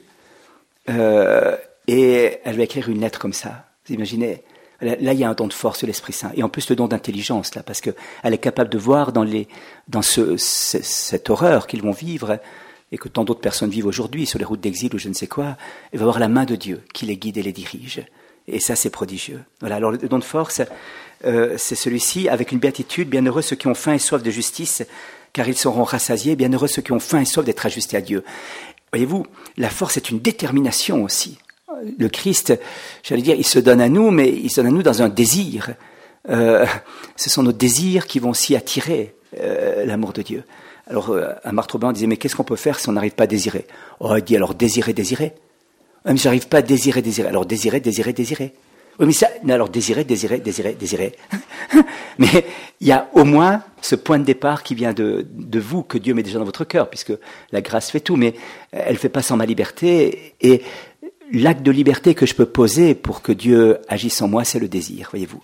Euh, et elle va écrire une lettre comme ça. Vous imaginez ? Là, il y a un don de force de l'Esprit Saint. Et en plus, le don d'intelligence, là, parce qu'elle est capable de voir dans, les, dans ce, ce, cette horreur qu'ils vont vivre, et que tant d'autres personnes vivent aujourd'hui, sur les routes d'exil ou je ne sais quoi, elle va voir la main de Dieu qui les guide et les dirige. Et ça, c'est prodigieux. Voilà. Alors, le don de force, euh, c'est celui-ci, avec une béatitude, bienheureux ceux qui ont faim et soif de justice, car ils seront rassasiés, bienheureux ceux qui ont faim et soif d'être ajustés à Dieu. Voyez-vous, la force est une détermination aussi. Le Christ, j'allais dire, il se donne à nous, mais il se donne à nous dans un désir. Euh, ce sont nos désirs qui vont aussi attirer euh, l'amour de Dieu. Alors, euh, un Marthe Robin disait, mais qu'est-ce qu'on peut faire si on n'arrive pas à désirer ? Oh, il dit, alors désirer, désirer. Ah, mais j'arrive pas à désirer, désirer. Alors désirer, désirer, désirer. Oui, mais ça, mais alors désirer, désirer, désirer, désirer. Mais il y a au moins ce point de départ qui vient de, de vous, que Dieu met déjà dans votre cœur, puisque la grâce fait tout, mais elle fait pas sans ma liberté. Et l'acte de liberté que je peux poser pour que Dieu agisse en moi, c'est le désir, voyez-vous.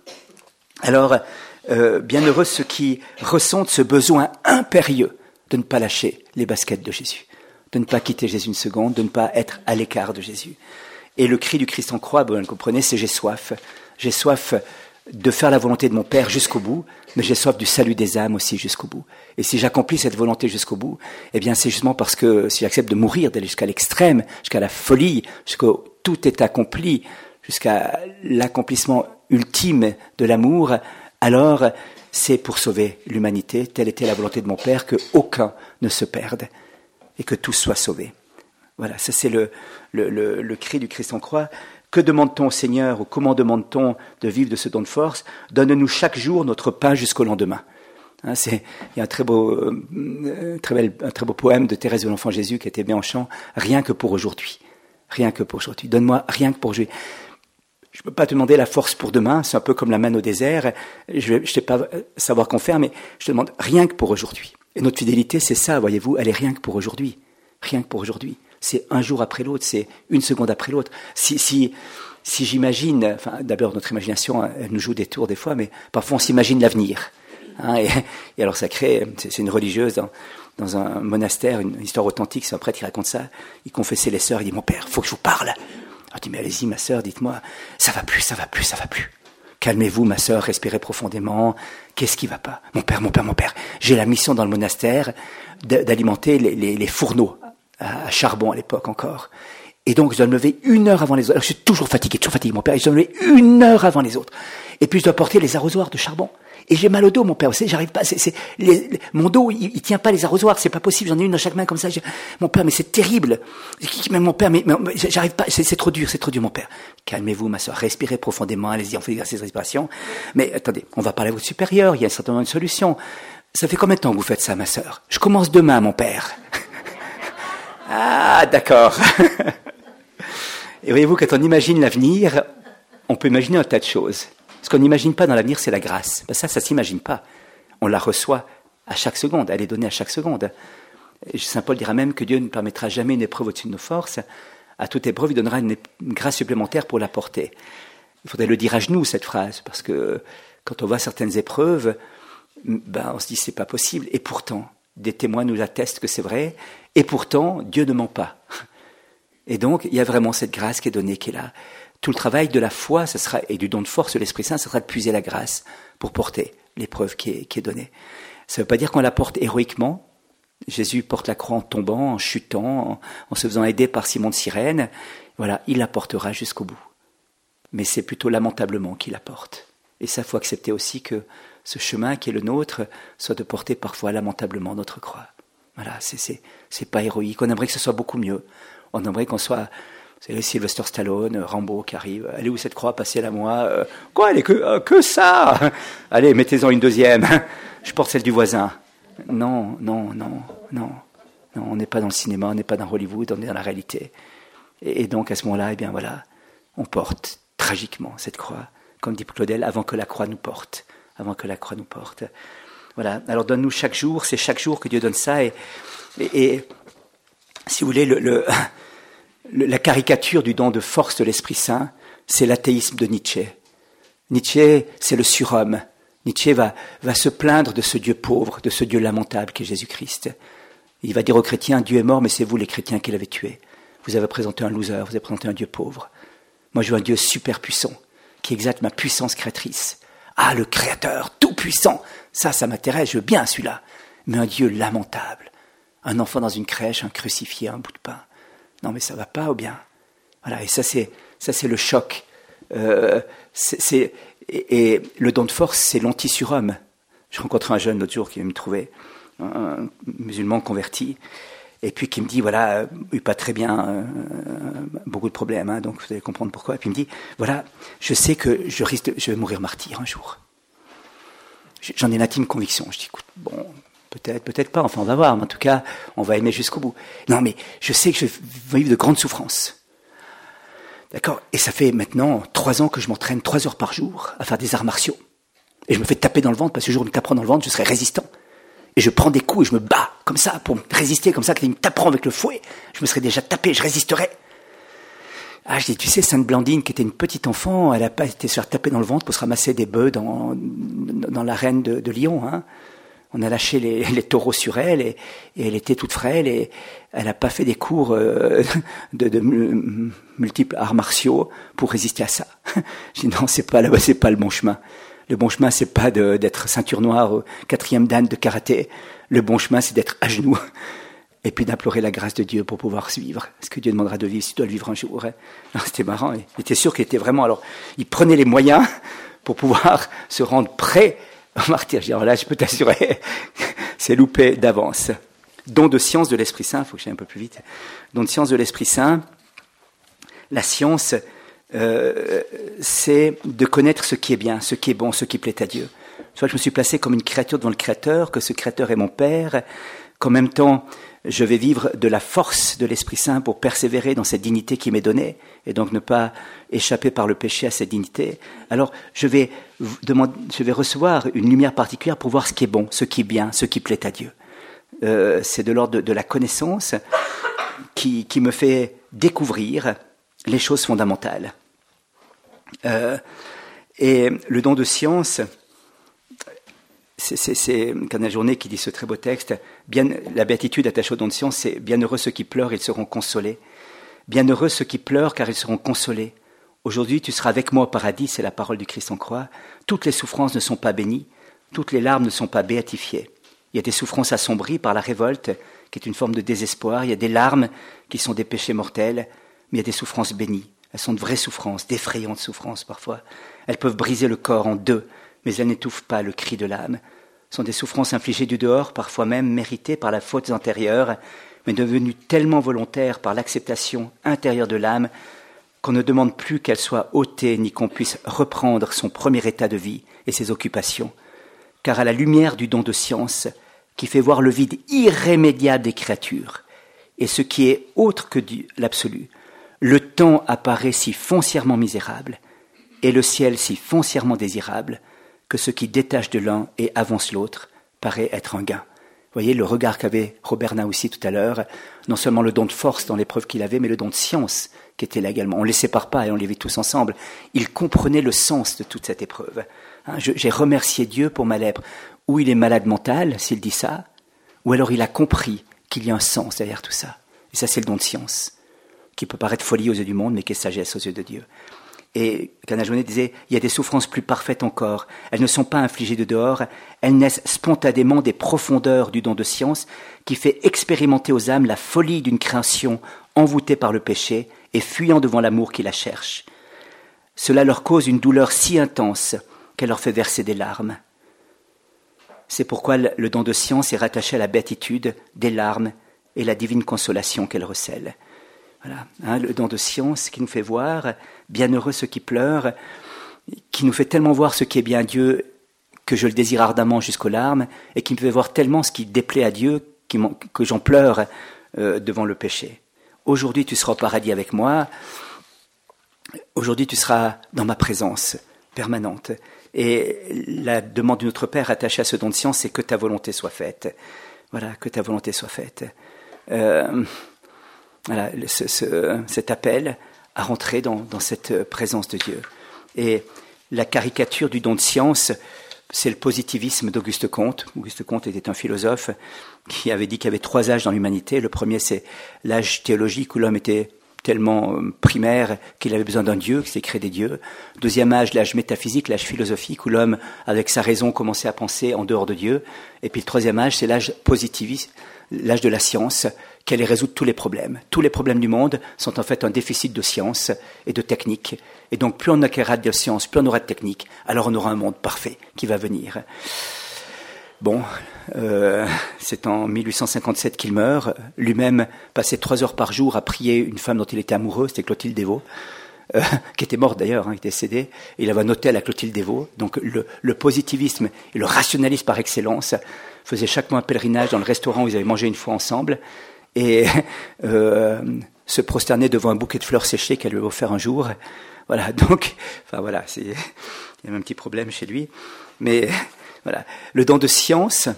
Alors, euh, bienheureux ceux qui ressentent ce besoin impérieux de ne pas lâcher les baskets de Jésus, de ne pas quitter Jésus une seconde, de ne pas être à l'écart de Jésus. Et le cri du Christ en croix, vous comprenez, c'est j'ai soif. J'ai soif de faire la volonté de mon Père jusqu'au bout, mais j'ai soif du salut des âmes aussi jusqu'au bout. Et si j'accomplis cette volonté jusqu'au bout, eh bien c'est justement parce que si j'accepte de mourir, d'aller jusqu'à l'extrême, jusqu'à la folie, jusqu'au tout est accompli, jusqu'à l'accomplissement ultime de l'amour, alors c'est pour sauver l'humanité. Telle était la volonté de mon Père, que aucun ne se perde et que tous soient sauvés. Voilà, ça c'est le, le, le, le cri du Christ en croix. Que demande-t-on au Seigneur, ou comment demande-t-on de vivre de ce don de force ? Donne-nous chaque jour notre pain jusqu'au lendemain. Hein, c'est, il y a un très beau, euh, très bel, un très beau poème de Thérèse de l'Enfant Jésus qui était bien en chant. Rien que pour aujourd'hui. Rien que pour aujourd'hui. Donne-moi rien que pour aujourd'hui. Je ne peux pas te demander la force pour demain. C'est un peu comme la manne au désert. Je ne sais pas savoir qu'en faire, mais je te demande rien que pour aujourd'hui. Et notre fidélité, c'est ça, voyez-vous. Elle est rien que pour aujourd'hui. Rien que pour aujourd'hui. C'est un jour après l'autre, c'est une seconde après l'autre. Si, si, si j'imagine, enfin, d'abord notre imagination, elle nous joue des tours des fois, mais parfois on s'imagine l'avenir. Hein, et, et alors ça crée, c'est, c'est une religieuse dans, dans un monastère, une histoire authentique, c'est un prêtre qui raconte ça. Il confessait les sœurs, il dit, mon père, faut que je vous parle. Alors je dis, mais allez-y ma sœur, dites-moi, ça va plus, ça va plus, ça va plus. Calmez-vous ma sœur, respirez profondément. Qu'est-ce qui va pas ? Mon père, mon père, mon père, j'ai la mission dans le monastère d'alimenter les, les, les fourneaux à charbon à l'époque encore. Et donc, je dois me lever une heure avant les autres. Alors, je suis toujours fatigué, toujours fatigué, mon père. Et je dois me lever une heure avant les autres. Et puis, je dois porter les arrosoirs de charbon. Et j'ai mal au dos, mon père. Vous savez, j'arrive pas, c'est, c'est, les, les, mon dos, il, il tient pas les arrosoirs. C'est pas possible. J'en ai une dans chaque main comme ça. Je, mon père, mais c'est terrible. Mais mon père, mais, mais j'arrive pas. C'est, c'est trop dur, c'est trop dur, mon père. Calmez-vous, ma soeur. Respirez profondément. Allez-y, on fait l'exercice de respiration. Mais attendez, on va parler à votre supérieur. Il y a certainement une solution. Ça fait combien de temps que vous faites ça, ma sœur ? Je commence demain, mon père. Ah, d'accord. Et voyez-vous, quand on imagine l'avenir, on peut imaginer un tas de choses. Ce qu'on n'imagine pas dans l'avenir, c'est la grâce. Ben ça, ça ne s'imagine pas. On la reçoit à chaque seconde. Elle est donnée à chaque seconde. Et Saint Paul dira même que Dieu ne permettra jamais une épreuve au-dessus de nos forces. À toute épreuve, il donnera une, une grâce supplémentaire pour la porter. Il faudrait le dire à genoux, cette phrase, parce que quand on voit certaines épreuves, ben, on se dit c'est pas possible. Et pourtant, des témoins nous attestent que c'est vrai. Et pourtant, Dieu ne ment pas. Et donc, il y a vraiment cette grâce qui est donnée, qui est là. Tout le travail de la foi, ça sera, et du don de force de l'Esprit Saint, ça sera de puiser la grâce pour porter l'épreuve qui est, qui est donnée. Ça ne veut pas dire qu'on la porte héroïquement. Jésus porte la croix en tombant, en chutant, en, en se faisant aider par Simon de Cyrène. Voilà, il la portera jusqu'au bout. Mais c'est plutôt lamentablement qu'il la porte. Et ça, il faut accepter aussi que ce chemin qui est le nôtre soit de porter parfois lamentablement notre croix. Voilà, c'est, c'est, c'est pas héroïque. On aimerait que ce soit beaucoup mieux. On aimerait qu'on soit, c'est le Sylvester Stallone, Rambo qui arrive. Allez, où cette croix, passez-la moi. Euh, quoi, elle est que, euh, que ça. Allez, mettez-en une deuxième. Je porte celle du voisin. Non, non, non, non. Non, on n'est pas dans le cinéma, on n'est pas dans Hollywood, on est dans la réalité. Et, et donc, à ce moment-là, eh bien voilà, on porte tragiquement cette croix comme dit Claudel, avant que la croix nous porte. Avant que la croix nous porte. Voilà. Alors donne-nous chaque jour, c'est chaque jour que Dieu donne ça. Et, et, et si vous voulez, le, le, le, la caricature du don de force de l'Esprit Saint, c'est l'athéisme de Nietzsche. Nietzsche, c'est le surhomme. Nietzsche va, va se plaindre de ce Dieu pauvre, de ce Dieu lamentable qu'est Jésus-Christ. Il va dire aux chrétiens, Dieu est mort, mais c'est vous les chrétiens qui l'avez tué. Vous avez présenté un loser, vous avez présenté un Dieu pauvre. Moi, je veux un Dieu super puissant, qui exalte ma puissance créatrice. Ah, le Créateur, tout puissant. Ça, ça m'intéresse, je veux bien celui-là. Mais un Dieu lamentable. Un enfant dans une crèche, un crucifié, un bout de pain. Non, mais ça va pas ou bien? Voilà, et ça, c'est, ça, c'est le choc. Euh, c'est, c'est, et, et le don de force, c'est l'anti-surhomme. Je rencontrais un jeune l'autre jour qui me trouvait, un musulman converti, et puis qui me dit, voilà, euh, pas très bien, euh, beaucoup de problèmes, hein, donc vous allez comprendre pourquoi. Et puis il me dit, voilà, je sais que je risque de, je vais mourir martyr un jour. J'en ai l'intime conviction. Je dis, écoute, bon, peut-être, peut-être pas, enfin on va voir, mais en tout cas, on va aimer jusqu'au bout. Non, mais je sais que je vais vivre de grandes souffrances. D'accord? Et ça fait maintenant trois ans que je m'entraîne trois heures par jour à faire des arts martiaux. Et je me fais taper dans le ventre, parce que le jour où il me taperont dans le ventre, je serai résistant. Et je prends des coups et je me bats, comme ça, pour me résister, comme ça, qu'il me taperont avec le fouet. Je me serais déjà tapé, je résisterais. Ah, je dis, tu sais, Sainte Blandine, qui était une petite enfant, elle n'a pas été se faire taper dans le ventre pour se ramasser des bœufs dans, dans l'arène de, de Lyon, hein. On a lâché les, les taureaux sur elle et, et elle était toute frêle et elle n'a pas fait des cours euh, de, de multiples arts martiaux pour résister à ça. Je dis, non, c'est pas, là, c'est pas le bon chemin. Le bon chemin, c'est pas de, d'être ceinture noire au quatrième dan de karaté. Le bon chemin, c'est d'être à genoux et puis d'implorer la grâce de Dieu pour pouvoir suivre. Est-ce que Dieu demandera de vivre si tu dois le vivre un jour? Hein? Non, c'était marrant. Il était sûr qu'il était vraiment... Alors, il prenait les moyens pour pouvoir se rendre prêt au martyr. Je dis, alors là, je peux t'assurer, c'est loupé d'avance. Don de science de l'Esprit Saint, il faut que j'aille un peu plus vite. Don de science de l'Esprit Saint, la science... Euh, c'est de connaître ce qui est bien, ce qui est bon, ce qui plaît à Dieu. Soit je me suis placé comme une créature devant le Créateur, que ce Créateur est mon Père, qu'en même temps je vais vivre de la force de l'Esprit Saint pour persévérer dans cette dignité qui m'est donnée, et donc ne pas échapper par le péché à cette dignité. Alors je vais, demander, je vais recevoir une lumière particulière pour voir ce qui est bon, ce qui est bien, ce qui plaît à Dieu. Euh, c'est de l'ordre de, de la connaissance qui, qui me fait découvrir les choses fondamentales. Euh, et le don de science, c'est, c'est, c'est Canal Journée qui dit ce très beau texte, bien, la béatitude attachée au don de science, c'est « Bienheureux ceux qui pleurent, ils seront consolés. Bienheureux ceux qui pleurent, car ils seront consolés. Aujourd'hui, tu seras avec moi au paradis, c'est la parole du Christ en croix. Toutes les souffrances ne sont pas bénies, toutes les larmes ne sont pas béatifiées. Il y a des souffrances assombries par la révolte, qui est une forme de désespoir. Il y a des larmes qui sont des péchés mortels, mais il y a des souffrances bénies. Elles sont de vraies souffrances, d'effrayantes souffrances parfois. Elles peuvent briser le corps en deux, mais elles n'étouffent pas le cri de l'âme. Ce sont des souffrances infligées du dehors, parfois même méritées par la faute antérieure, mais devenues tellement volontaires par l'acceptation intérieure de l'âme qu'on ne demande plus qu'elle soit ôtée ni qu'on puisse reprendre son premier état de vie et ses occupations. Car à la lumière du don de science, qui fait voir le vide irrémédiable des créatures, et ce qui est autre que Dieu, l'absolu, le temps apparaît si foncièrement misérable, et le ciel si foncièrement désirable, que ce qui détache de l'un et avance l'autre paraît être un gain. Vous voyez le regard qu'avait Robert Naoussi tout à l'heure, non seulement le don de force dans l'épreuve qu'il avait, mais le don de science qui était là également. On ne les sépare pas et on les vit tous ensemble. Il comprenait le sens de toute cette épreuve. Hein, je, j'ai remercié Dieu pour ma lèpre. Ou il est malade mental, s'il dit ça, ou alors il a compris qu'il y a un sens derrière tout ça. Et ça, c'est le don de science, qui peut paraître folie aux yeux du monde, mais qui est sagesse aux yeux de Dieu. Et Canal Journée disait, il y a des souffrances plus parfaites encore. Elles ne sont pas infligées de dehors, elles naissent spontanément des profondeurs du don de science qui fait expérimenter aux âmes la folie d'une création envoûtée par le péché et fuyant devant l'amour qui la cherche. Cela leur cause une douleur si intense qu'elle leur fait verser des larmes. C'est pourquoi le don de science est rattaché à la béatitude des larmes et la divine consolation qu'elle recèle. Voilà, hein, le don de science qui nous fait voir, bienheureux ceux qui pleurent, qui nous fait tellement voir ce qui est bien Dieu que je le désire ardemment jusqu'aux larmes, et qui me fait voir tellement ce qui déplaît à Dieu qui que j'en pleure euh, devant le péché. Aujourd'hui tu seras au paradis avec moi, aujourd'hui tu seras dans ma présence permanente. Et la demande de notre Père attachée à ce don de science, c'est que ta volonté soit faite. Voilà, que ta volonté soit faite. Euh, voilà, ce, ce, cet appel à rentrer dans, dans cette présence de Dieu. Et la caricature du don de science, c'est le positivisme d'Auguste Comte. Auguste Comte était un philosophe qui avait dit qu'il y avait trois âges dans l'humanité. Le premier, c'est l'âge théologique où l'homme était tellement primaire qu'il avait besoin d'un Dieu, qu'il s'est créé des dieux. Deuxième âge, l'âge métaphysique, l'âge philosophique, où l'homme, avec sa raison, commençait à penser en dehors de Dieu. Et puis le troisième âge, c'est l'âge positiviste, l'âge de la science, qui allait résoudre tous les problèmes. Tous les problèmes du monde sont en fait un déficit de science et de technique. Et donc, plus on acquérera de science, plus on aura de technique, alors on aura un monde parfait qui va venir. Bon, euh, c'est en mille huit cent cinquante-sept qu'il meurt. Lui-même passait trois heures par jour à prier une femme dont il était amoureux, c'était Clotilde Devaux, euh, qui était morte d'ailleurs, hein, qui était décédée. Et il avait un hôtel à Clotilde Devaux. Donc le, le positivisme et le rationalisme par excellence faisaient chaque mois un pèlerinage dans le restaurant où ils avaient mangé une fois ensemble et euh, se prosterner devant un bouquet de fleurs séchées qu'elle lui avait offert un jour. Voilà, donc, enfin voilà, c'est, il y a un petit problème chez lui, mais voilà, le don de science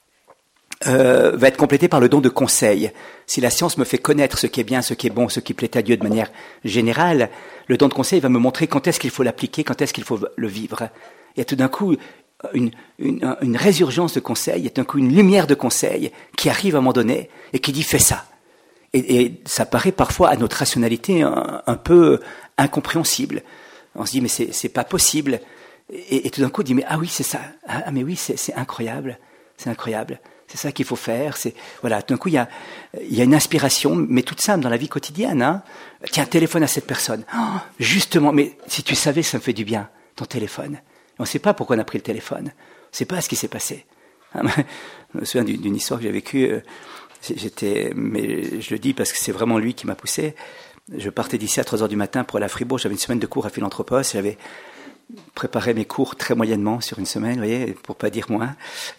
euh, va être complété par le don de conseil. Si la science me fait connaître ce qui est bien, ce qui est bon, ce qui plaît à Dieu de manière générale, le don de conseil va me montrer quand est-ce qu'il faut l'appliquer, quand est-ce qu'il faut le vivre. Il y a tout d'un coup une, une, une résurgence de conseil, il y a tout d'un coup une lumière de conseil qui arrive à un moment donné et qui dit « fais ça ». Et, et ça paraît parfois à notre rationalité un, un peu incompréhensible. On se dit mais c'est, c'est pas possible. Et, et tout d'un coup on dit mais ah oui c'est ça. Ah mais oui c'est, c'est incroyable. C'est incroyable. C'est ça qu'il faut faire. C'est voilà. Tout d'un coup il y a il y a une inspiration, mais toute simple dans la vie quotidienne. Hein. Tiens, téléphone à cette personne. Oh, justement, mais si tu savais ça me fait du bien ton téléphone. On ne sait pas pourquoi on a pris le téléphone. On ne sait pas ce qui s'est passé. Je me souviens d'une, d'une histoire que j'ai vécue. J'étais, mais je le dis parce que c'est vraiment lui qui m'a poussé. Je partais d'ici à trois heures du matin pour aller à Fribourg. J'avais une semaine de cours à Philanthropos. J'avais préparé mes cours très moyennement sur une semaine, vous voyez, pour pas dire moins.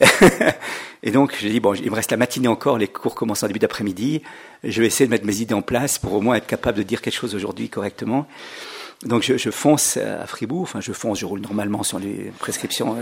Et donc, j'ai dit, bon, il me reste la matinée encore. Les cours commencent en début d'après-midi. Je vais essayer de mettre mes idées en place pour au moins être capable de dire quelque chose aujourd'hui correctement. Donc, je, je fonce à Fribourg. Enfin, je fonce, je roule normalement sur les prescriptions.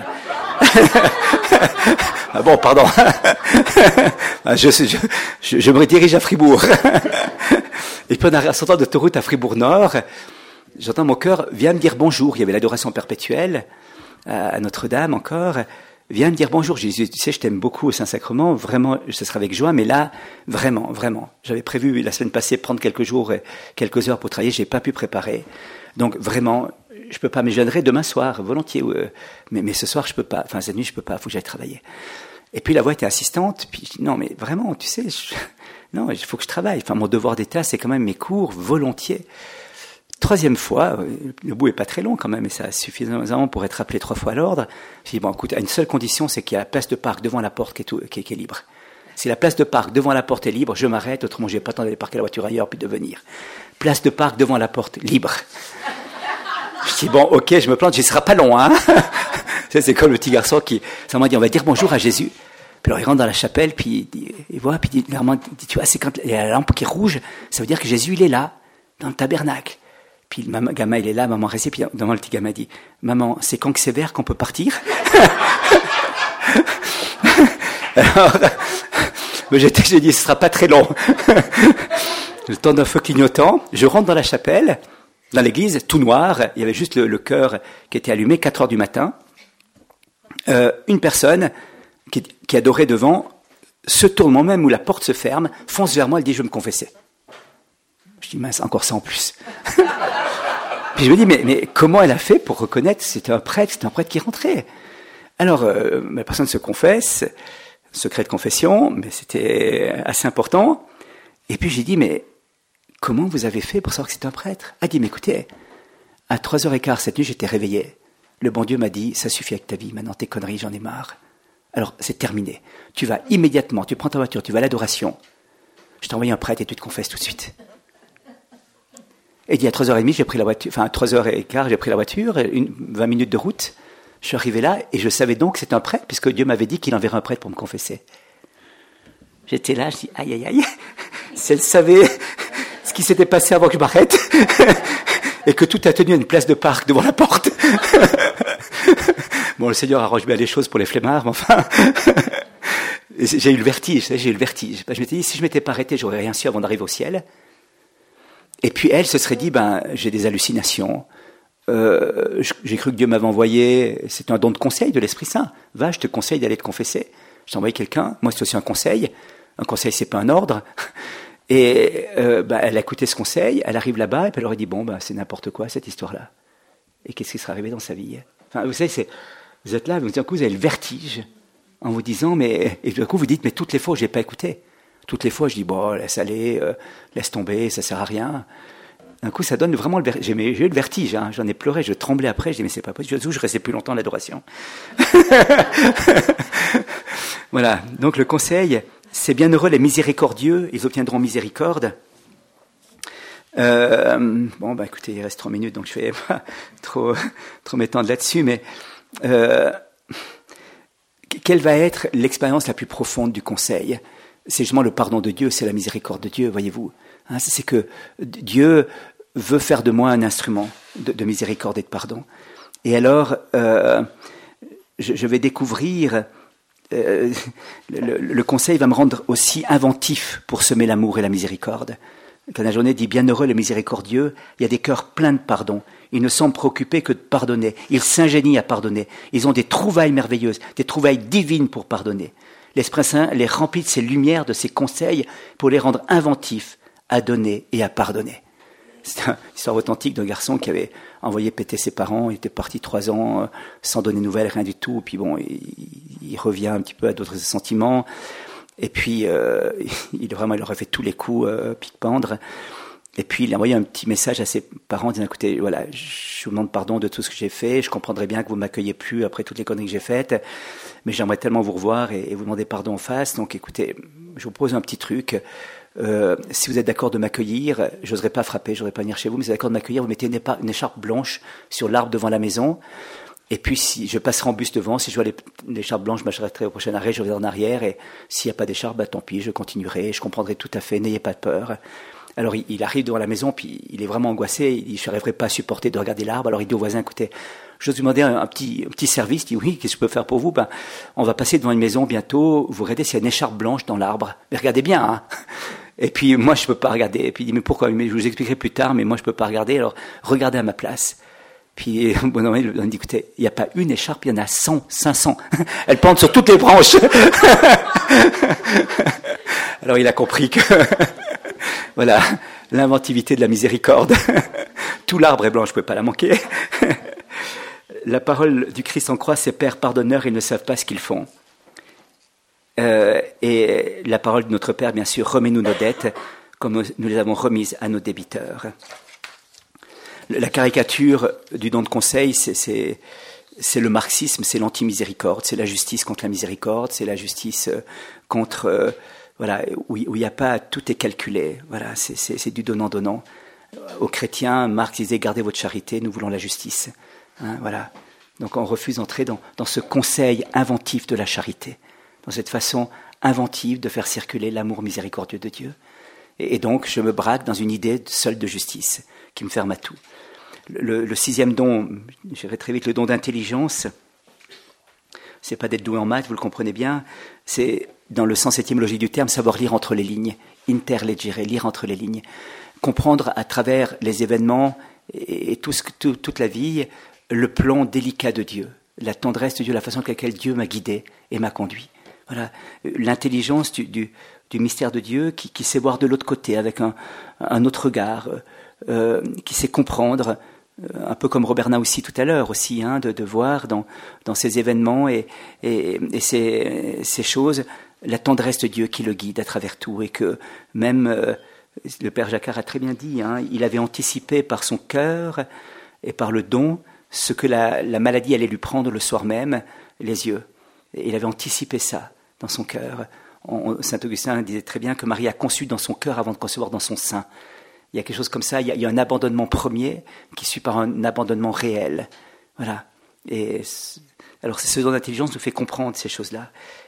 Ah bon, pardon. je, je, je, je me redirige à Fribourg. Et puis, en sortant d'autoroute à Fribourg-Nord, j'entends mon cœur, viens me dire bonjour. Il y avait l'adoration perpétuelle à Notre-Dame encore. Viens me dire bonjour. J'ai dit, tu sais, je t'aime beaucoup au Saint-Sacrement. Vraiment, ce sera avec joie. Mais là, vraiment, vraiment. J'avais prévu la semaine passée prendre quelques jours, quelques heures pour travailler. J'ai pas pu préparer. Donc, vraiment, je peux pas. Mais je viendrai demain soir, volontiers. Euh, mais, mais ce soir, je peux pas. Enfin, cette nuit, je peux pas. Faut que j'aille travailler. Et puis, la voix était insistante. Puis, je dis, non, mais vraiment, tu sais, je, non, il faut que je travaille. Enfin, mon devoir d'État, c'est quand même mes cours, volontiers. Troisième fois, le bout est pas très long quand même, et ça a suffisamment pour être appelé trois fois à l'ordre. J'ai dit, bon, écoute, à une seule condition, c'est qu'il y a la place de parc devant la porte qui est, tout, qui est, qui est libre. Si la place de parc devant la porte est libre, je m'arrête, autrement je n'ai pas le temps d'aller parquer la voiture ailleurs puis de venir. Place de parc devant la porte libre. Je dis, bon, ok, je me plante, j'y sera pas long, hein. C'est comme le petit garçon qui, ça m'a dit, on va dire bonjour à Jésus. Puis alors il rentre dans la chapelle, puis il, il voit, puis il dit, tu vois, c'est quand il y a la lampe qui est rouge, ça veut dire que Jésus, il est là, dans le tabernacle. Puis le gamin, il est là, maman reste, puis devant le petit gamin dit, maman, c'est quand que c'est vert qu'on peut partir? Alors, j'ai dit, ce sera pas très long. Le temps d'un feu clignotant, je rentre dans la chapelle, dans l'église, tout noir, il y avait juste le, le chœur qui était allumé, quatre heures du matin. Euh, une personne qui, qui adorait devant, se tourne moi-même où la porte se ferme, fonce vers moi, elle dit, je veux me confesser. Je dis, mince, encore ça en plus. Puis je me dis, mais, mais comment elle a fait pour reconnaître que c'était un prêtre, c'était un prêtre qui rentrait? Alors, euh, la personne se confesse, secret de confession, mais c'était assez important. Et puis j'ai dit, mais comment vous avez fait pour savoir que c'est un prêtre? Elle dit, mais écoutez, à trois heures quinze cette nuit, j'étais réveillé. Le bon Dieu m'a dit, ça suffit avec ta vie, maintenant tes conneries, j'en ai marre. Alors, c'est terminé. Tu vas immédiatement, tu prends ta voiture, tu vas à l'adoration. Je t'ai envoyé un prêtre et tu te confesses tout de suite. Et il y a trois heures trente, j'ai pris la voiture, enfin trois heures quinze, j'ai pris la voiture, une, vingt minutes de route. Je suis arrivé là et je savais donc que c'était un prêtre, puisque Dieu m'avait dit qu'il enverrait un prêtre pour me confesser. J'étais là, je dis aïe aïe aïe, si elle savait ce qui s'était passé avant que je m'arrête, et que tout a tenu à une place de parc devant la porte. Bon, le Seigneur arrange bien les choses pour les flemmards, mais enfin... J'ai eu le vertige, j'ai eu le vertige. Je m'étais dit, si je m'étais pas arrêté, j'aurais rien su avant d'arriver au ciel. Et puis elle se serait dit, ben, j'ai des hallucinations. Euh, j'ai cru que Dieu m'avait envoyé, c'est un don de conseil de l'Esprit Saint. Va, je te conseille d'aller te confesser. Je t'ai envoyé quelqu'un. Moi, c'est aussi un conseil. Un conseil, c'est pas un ordre. Et euh, ben, elle a écouté ce conseil. Elle arrive là-bas et puis elle aurait dit, bon, ben, c'est n'importe quoi cette histoire-là. Et qu'est-ce qui serait arrivé dans sa vie? Enfin, vous savez, c'est, vous êtes là, vous, d'un coup, vous avez le vertige. En vous disant, mais, et d'un coup, vous dites, mais toutes les fois, je n'ai pas écouté. Toutes les fois, je dis, bon, laisse aller, euh, laisse tomber, ça sert à rien. D'un coup, ça donne vraiment le vertige. J'ai, j'ai eu le vertige, hein. J'en ai pleuré, je tremblais après, je dis, mais c'est pas possible, je restais plus longtemps à l'adoration. Voilà. Donc, le conseil, c'est bienheureux les miséricordieux, ils obtiendront miséricorde. Euh, bon, bah, écoutez, il reste trois minutes, donc je vais pas trop, trop m'étendre là-dessus, mais, euh, quelle va être l'expérience la plus profonde du conseil? C'est justement le pardon de Dieu, c'est la miséricorde de Dieu, voyez-vous. Hein, c'est que Dieu veut faire de moi un instrument de, de miséricorde et de pardon. Et alors, euh, je, je vais découvrir, euh, le, le conseil va me rendre aussi inventif pour semer l'amour et la miséricorde. Quand la journée dit « Bienheureux les miséricordieux », il y a des cœurs pleins de pardon. Ils ne semblent préoccupés que de pardonner. Ils s'ingénient à pardonner. Ils ont des trouvailles merveilleuses, des trouvailles divines pour pardonner. L'Esprit Saint les remplit de ses lumières, de ses conseils, pour les rendre inventifs à donner et à pardonner. C'est une histoire authentique d'un garçon qui avait envoyé péter ses parents. Il était parti trois ans euh, sans donner de nouvelles, rien du tout. Puis bon, il, il revient un petit peu à d'autres sentiments. Et puis, euh, il, vraiment, il aurait fait tous les coups, euh, pique-pendre. Et puis, il a envoyé un petit message à ses parents, disant, écoutez, voilà, je vous demande pardon de tout ce que j'ai fait. Je comprendrais bien que vous m'accueillez plus après toutes les conneries que j'ai faites. Mais j'aimerais tellement vous revoir et, et vous demander pardon en face. Donc, écoutez, je vous propose un petit truc. Euh, si vous êtes d'accord de m'accueillir, j'oserais pas frapper, j'oserais pas venir chez vous, mais si vous êtes d'accord de m'accueillir, vous mettez une, épa- une écharpe blanche sur l'arbre devant la maison. Et puis, si je passerai en bus devant, si je vois les, l'écharpe blanche, je m'arrêterai au prochain arrêt, je reviendrai en arrière. Et s'il n'y a pas d'écharpe, bah, tant pis, je continuerai, je comprendrai tout à fait, n'ayez pas peur. Alors, il, il arrive devant la maison, puis il est vraiment angoissé, il dit, je n'arriverai pas à supporter de regarder l'arbre. Alors, il dit au voisin, écoutez, je vous demander un, un, petit, un petit service. Il dit, oui, qu'est-ce que je peux faire pour vous? Ben, on va passer devant une maison bientôt, vous regardez s'il y a une écharpe blanche dans l'arbre. Mais regardez bien, hein. Et puis, moi, je peux pas regarder. Et puis, il dit, mais pourquoi? Mais je vous expliquerai plus tard, mais moi, je peux pas regarder. Alors, regardez à ma place. Puis, bon, non, il dit, écoutez, il n'y a pas une écharpe, il y en a cent, cinq cents. Elles pendent sur toutes les branches. Alors, il a compris que, voilà, l'inventivité de la miséricorde. Tout l'arbre est blanc, je ne peux pas la manquer. La parole du Christ en croix, c'est Père pardonneur, ils ne savent pas ce qu'ils font. Euh, et la parole de notre Père, bien sûr, remets-nous nos dettes, comme nous les avons remises à nos débiteurs. La caricature du don de conseil, c'est, c'est, c'est le marxisme, c'est l'anti-miséricorde, c'est la justice contre la miséricorde, c'est la justice contre, euh, voilà, où il n'y a pas, tout est calculé, voilà, c'est, c'est, c'est du donnant-donnant. Aux chrétiens, Marx disait, gardez votre charité, nous voulons la justice. Hein, voilà. Donc on refuse d'entrer dans, dans ce conseil inventif de la charité, dans cette façon inventive de faire circuler l'amour miséricordieux de Dieu. Et, et donc je me braque dans une idée seule de justice, qui me ferme à tout. Le, le sixième don, j'irai très vite, le don d'intelligence, c'est pas d'être doué en maths, vous le comprenez bien, c'est, dans le sens étymologique du terme, savoir lire entre les lignes, interlegere, lire entre les lignes, comprendre à travers les événements et, et tout ce, tout, toute la vie, le plan délicat de Dieu, la tendresse de Dieu, la façon avec laquelle Dieu m'a guidé et m'a conduit. Voilà, l'intelligence du, du, du mystère de Dieu qui, qui sait voir de l'autre côté avec un, un autre regard, euh, qui sait comprendre, euh, un peu comme Robert Naussi tout à l'heure aussi, hein, de, de voir dans, dans ces événements et, et, et ces, ces choses la tendresse de Dieu qui le guide à travers tout et que même euh, le Père Jacquard a très bien dit, hein, il avait anticipé par son cœur et par le don ce que la, la maladie allait lui prendre le soir même, les yeux. Et il avait anticipé ça dans son cœur. On, Saint Augustin disait très bien que Marie a conçu dans son cœur avant de concevoir dans son sein. Il y a quelque chose comme ça, il y a, il y a un abandonnement premier qui suit par un abandonnement réel. Voilà. Et alors ce don d'intelligence nous fait comprendre ces choses-là.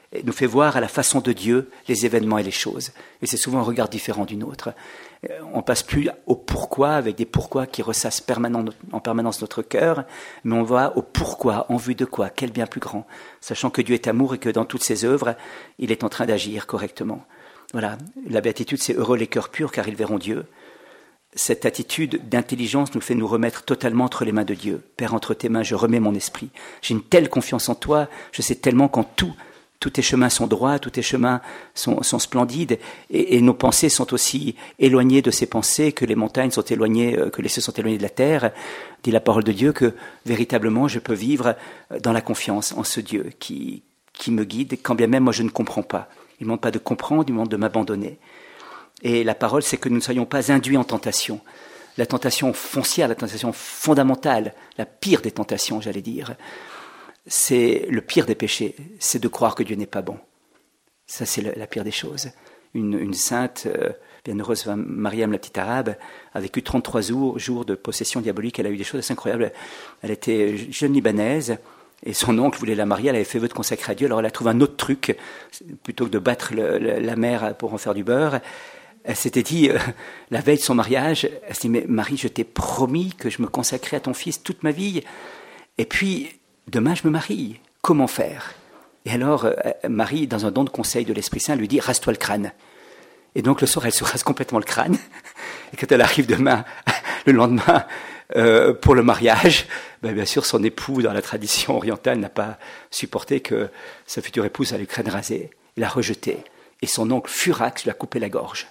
nous fait voir à la façon de Dieu les événements et les choses. Et c'est souvent un regard différent du nôtre. On passe plus au pourquoi, avec des pourquoi qui ressassent permanent, en permanence notre cœur, mais on va au pourquoi, en vue de quoi, quel bien plus grand, sachant que Dieu est amour et que dans toutes ses œuvres, il est en train d'agir correctement. Voilà, la béatitude, c'est heureux les cœurs purs, car ils verront Dieu. Cette attitude d'intelligence nous fait nous remettre totalement entre les mains de Dieu. Père, entre tes mains, je remets mon esprit. J'ai une telle confiance en toi, je sais tellement qu'en tout, tous tes chemins sont droits, tous tes chemins sont, sont splendides, et, et nos pensées sont aussi éloignées de ces pensées, que les montagnes sont éloignées, que les cieux sont éloignés de la terre. Dit la parole de Dieu que véritablement je peux vivre dans la confiance en ce Dieu qui, qui me guide, quand bien même moi je ne comprends pas. Il ne demande pas de comprendre, il me demande de m'abandonner. Et la parole, c'est que nous ne soyons pas induits en tentation. La tentation foncière, la tentation fondamentale, la pire des tentations, j'allais dire, c'est le pire des péchés, c'est de croire que Dieu n'est pas bon. Ça, c'est le, la pire des choses. Une, une sainte, euh, bienheureuse Mariam, la petite arabe, a vécu trente-trois jours, jours de possession diabolique. Elle a eu des choses assez incroyables. Elle était jeune libanaise, et son oncle voulait la marier, elle avait fait vœu de consacrer à Dieu. Alors elle a trouvé un autre truc, plutôt que de battre le, le, la mère pour en faire du beurre. Elle s'était dit, euh, la veille de son mariage, elle s'est dit, mais Marie, je t'ai promis que je me consacrais à ton fils toute ma vie. Et puis, demain, je me marie. Comment faire? Et alors, euh, Marie, dans un don de conseil de l'Esprit Saint, lui dit, rase-toi le crâne. Et donc, le soir, elle se rase complètement le crâne. Et quand elle arrive demain, le lendemain, euh, pour le mariage, ben, bien sûr, son époux, dans la tradition orientale, n'a pas supporté que sa future épouse ait le crâne rasé. Il l'a rejeté. Et son oncle, furax, lui a coupé la gorge.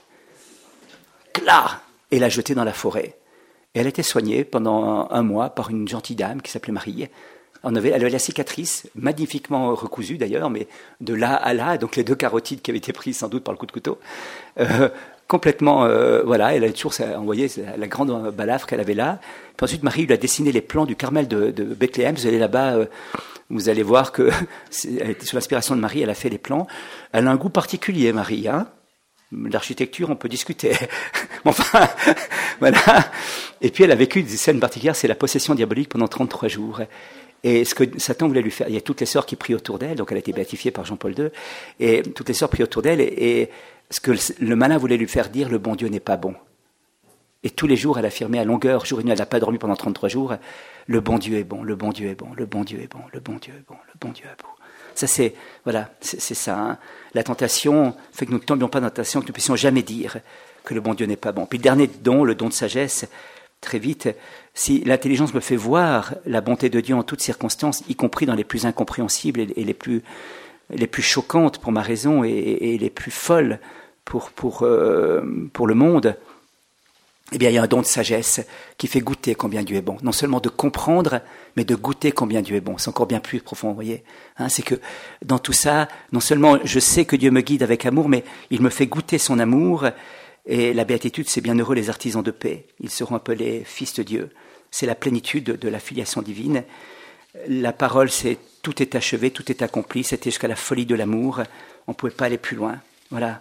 Là, et l'a jetée dans la forêt. Et elle a été soignée pendant un, un mois par une gentille dame qui s'appelait Marie. On avait, elle avait la cicatrice, magnifiquement recousue d'ailleurs, mais de là à là, donc les deux carotides qui avaient été prises sans doute par le coup de couteau, euh, complètement, euh, voilà, elle a toujours envoyé la, la grande balafre qu'elle avait là. Puis ensuite, Marie lui a dessiné les plans du Carmel de, de Bethléem. Vous allez là-bas, euh, vous allez voir que, elle était sous l'inspiration de Marie, elle a fait les plans. Elle a un goût particulier, Marie, hein. L'architecture, on peut discuter. Enfin, voilà. Et puis, elle a vécu une scène particulière, c'est la possession diabolique pendant trente-trois jours. Et ce que Satan voulait lui faire, il y a toutes les sœurs qui prient autour d'elle, donc elle a été béatifiée par Jean-Paul deux, et toutes les sœurs prient autour d'elle, et, et ce que le, le malin voulait lui faire dire, le bon Dieu n'est pas bon. Et tous les jours, elle affirmait à longueur, jour et nuit, elle n'a pas dormi pendant trente-trois jours, le bon Dieu est bon, le bon Dieu est bon, le bon Dieu est bon, le bon Dieu est bon, le bon Dieu est bon. Ça, c'est, voilà, c'est, c'est ça. Hein. La tentation fait que nous ne tombions pas dans la tentation, que nous ne puissions jamais dire que le bon Dieu n'est pas bon. Puis le dernier don, le don de sagesse, très vite, si l'intelligence me fait voir la bonté de Dieu en toutes circonstances, y compris dans les plus incompréhensibles et, et les plus, les plus choquantes pour ma raison et, et les plus folles pour, pour, euh, pour le monde, eh bien, il y a un don de sagesse qui fait goûter combien Dieu est bon. Non seulement de comprendre, mais de goûter combien Dieu est bon. C'est encore bien plus profond, vous voyez. Hein, c'est que dans tout ça, non seulement je sais que Dieu me guide avec amour, mais il me fait goûter son amour. Et la béatitude, c'est bienheureux les artisans de paix. Ils seront appelés fils de Dieu. C'est la plénitude de la filiation divine. La parole, c'est tout est achevé, tout est accompli. C'était jusqu'à la folie de l'amour. On ne pouvait pas aller plus loin. Voilà.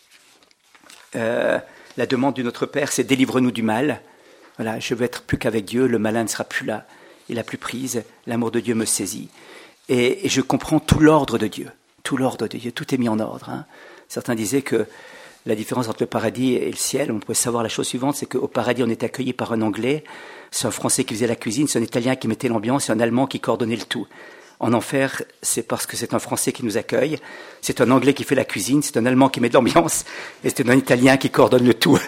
Euh, La demande du Notre Père, c'est « délivre-nous du mal ». Voilà, je veux être plus qu'avec Dieu, le malin ne sera plus là. Il n'a plus prise, l'amour de Dieu me saisit. Et, et je comprends tout l'ordre de Dieu, tout l'ordre de Dieu, tout est mis en ordre. Hein. Certains disaient que la différence entre le paradis et le ciel, on pouvait savoir la chose suivante, c'est qu'au paradis, on est accueilli par un Anglais, c'est un Français qui faisait la cuisine, c'est un Italien qui mettait l'ambiance, c'est un Allemand qui coordonnait le tout. En enfer, c'est parce que c'est un Français qui nous accueille, c'est un Anglais qui fait la cuisine, c'est un Allemand qui met de l'ambiance, et c'est un Italien qui coordonne le tout.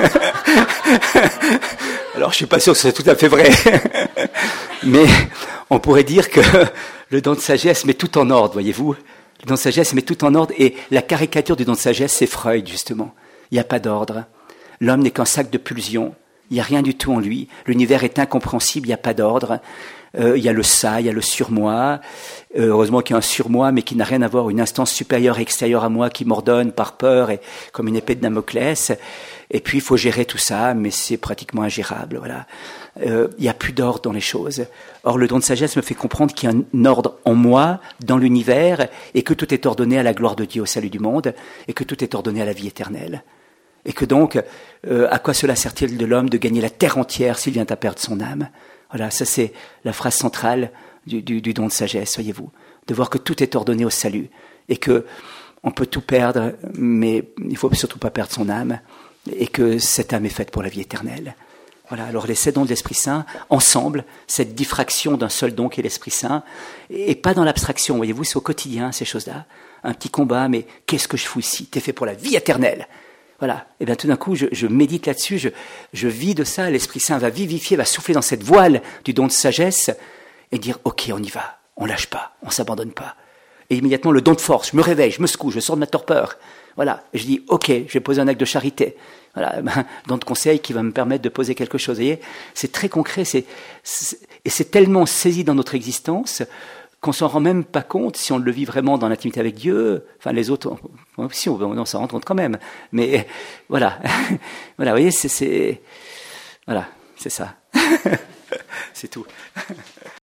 Alors, je suis pas sûr que c'est tout à fait vrai. Mais on pourrait dire que le don de sagesse met tout en ordre, voyez-vous. Le don de sagesse met tout en ordre, et la caricature du don de sagesse, c'est Freud, justement. Il n'y a pas d'ordre. L'homme n'est qu'un sac de pulsions. Il n'y a rien du tout en lui. L'univers est incompréhensible, il n'y a pas d'ordre. Euh, il y a le ça, il y a le surmoi. Euh, heureusement qu'il y a un surmoi, mais qui n'a rien à voir, une instance supérieure et extérieure à moi qui m'ordonne par peur et comme une épée de Damoclès. Et puis il faut gérer tout ça, mais c'est pratiquement ingérable. Voilà. Euh, il n'y a plus d'ordre dans les choses. Or, le don de sagesse me fait comprendre qu'il y a un ordre en moi, dans l'univers, et que tout est ordonné à la gloire de Dieu, au salut du monde, et que tout est ordonné à la vie éternelle. Et que donc, euh, à quoi cela sert-il de l'homme de gagner la terre entière s'il vient à perdre son âme ? Voilà, ça c'est la phrase centrale du, du, du don de sagesse, voyez-vous. De voir que tout est ordonné au salut. et que on peut tout perdre, mais il faut surtout pas perdre son âme, et que cette âme est faite pour la vie éternelle. Voilà, alors les sept dons de l'Esprit Saint, ensemble, cette diffraction d'un seul don qui est l'Esprit Saint, et pas dans l'abstraction, voyez-vous, c'est au quotidien, ces choses-là. Un petit combat, mais qu'est-ce que je fous ici? T'es fait pour la vie éternelle. Voilà, et bien tout d'un coup, je, je médite là-dessus, je, je vis de ça, l'Esprit Saint va vivifier, va souffler dans cette voile du don de sagesse, et dire, ok, on y va, on lâche pas, on s'abandonne pas. Et immédiatement, le don de force, je me réveille, je me secoue, je sors de ma torpeur. Voilà, et je dis, ok, je vais poser un acte de charité. Voilà, ben, don de conseil qui va me permettre de poser quelque chose. Vous voyez, c'est très concret, c'est, c'est, et c'est tellement saisi dans notre existence qu'on s'en rend même pas compte si on le vit vraiment dans l'intimité avec Dieu. Enfin, les autres, on, si on, on s'en rend compte quand même. Mais voilà, voilà, vous voyez, c'est, c'est voilà, c'est ça, c'est tout.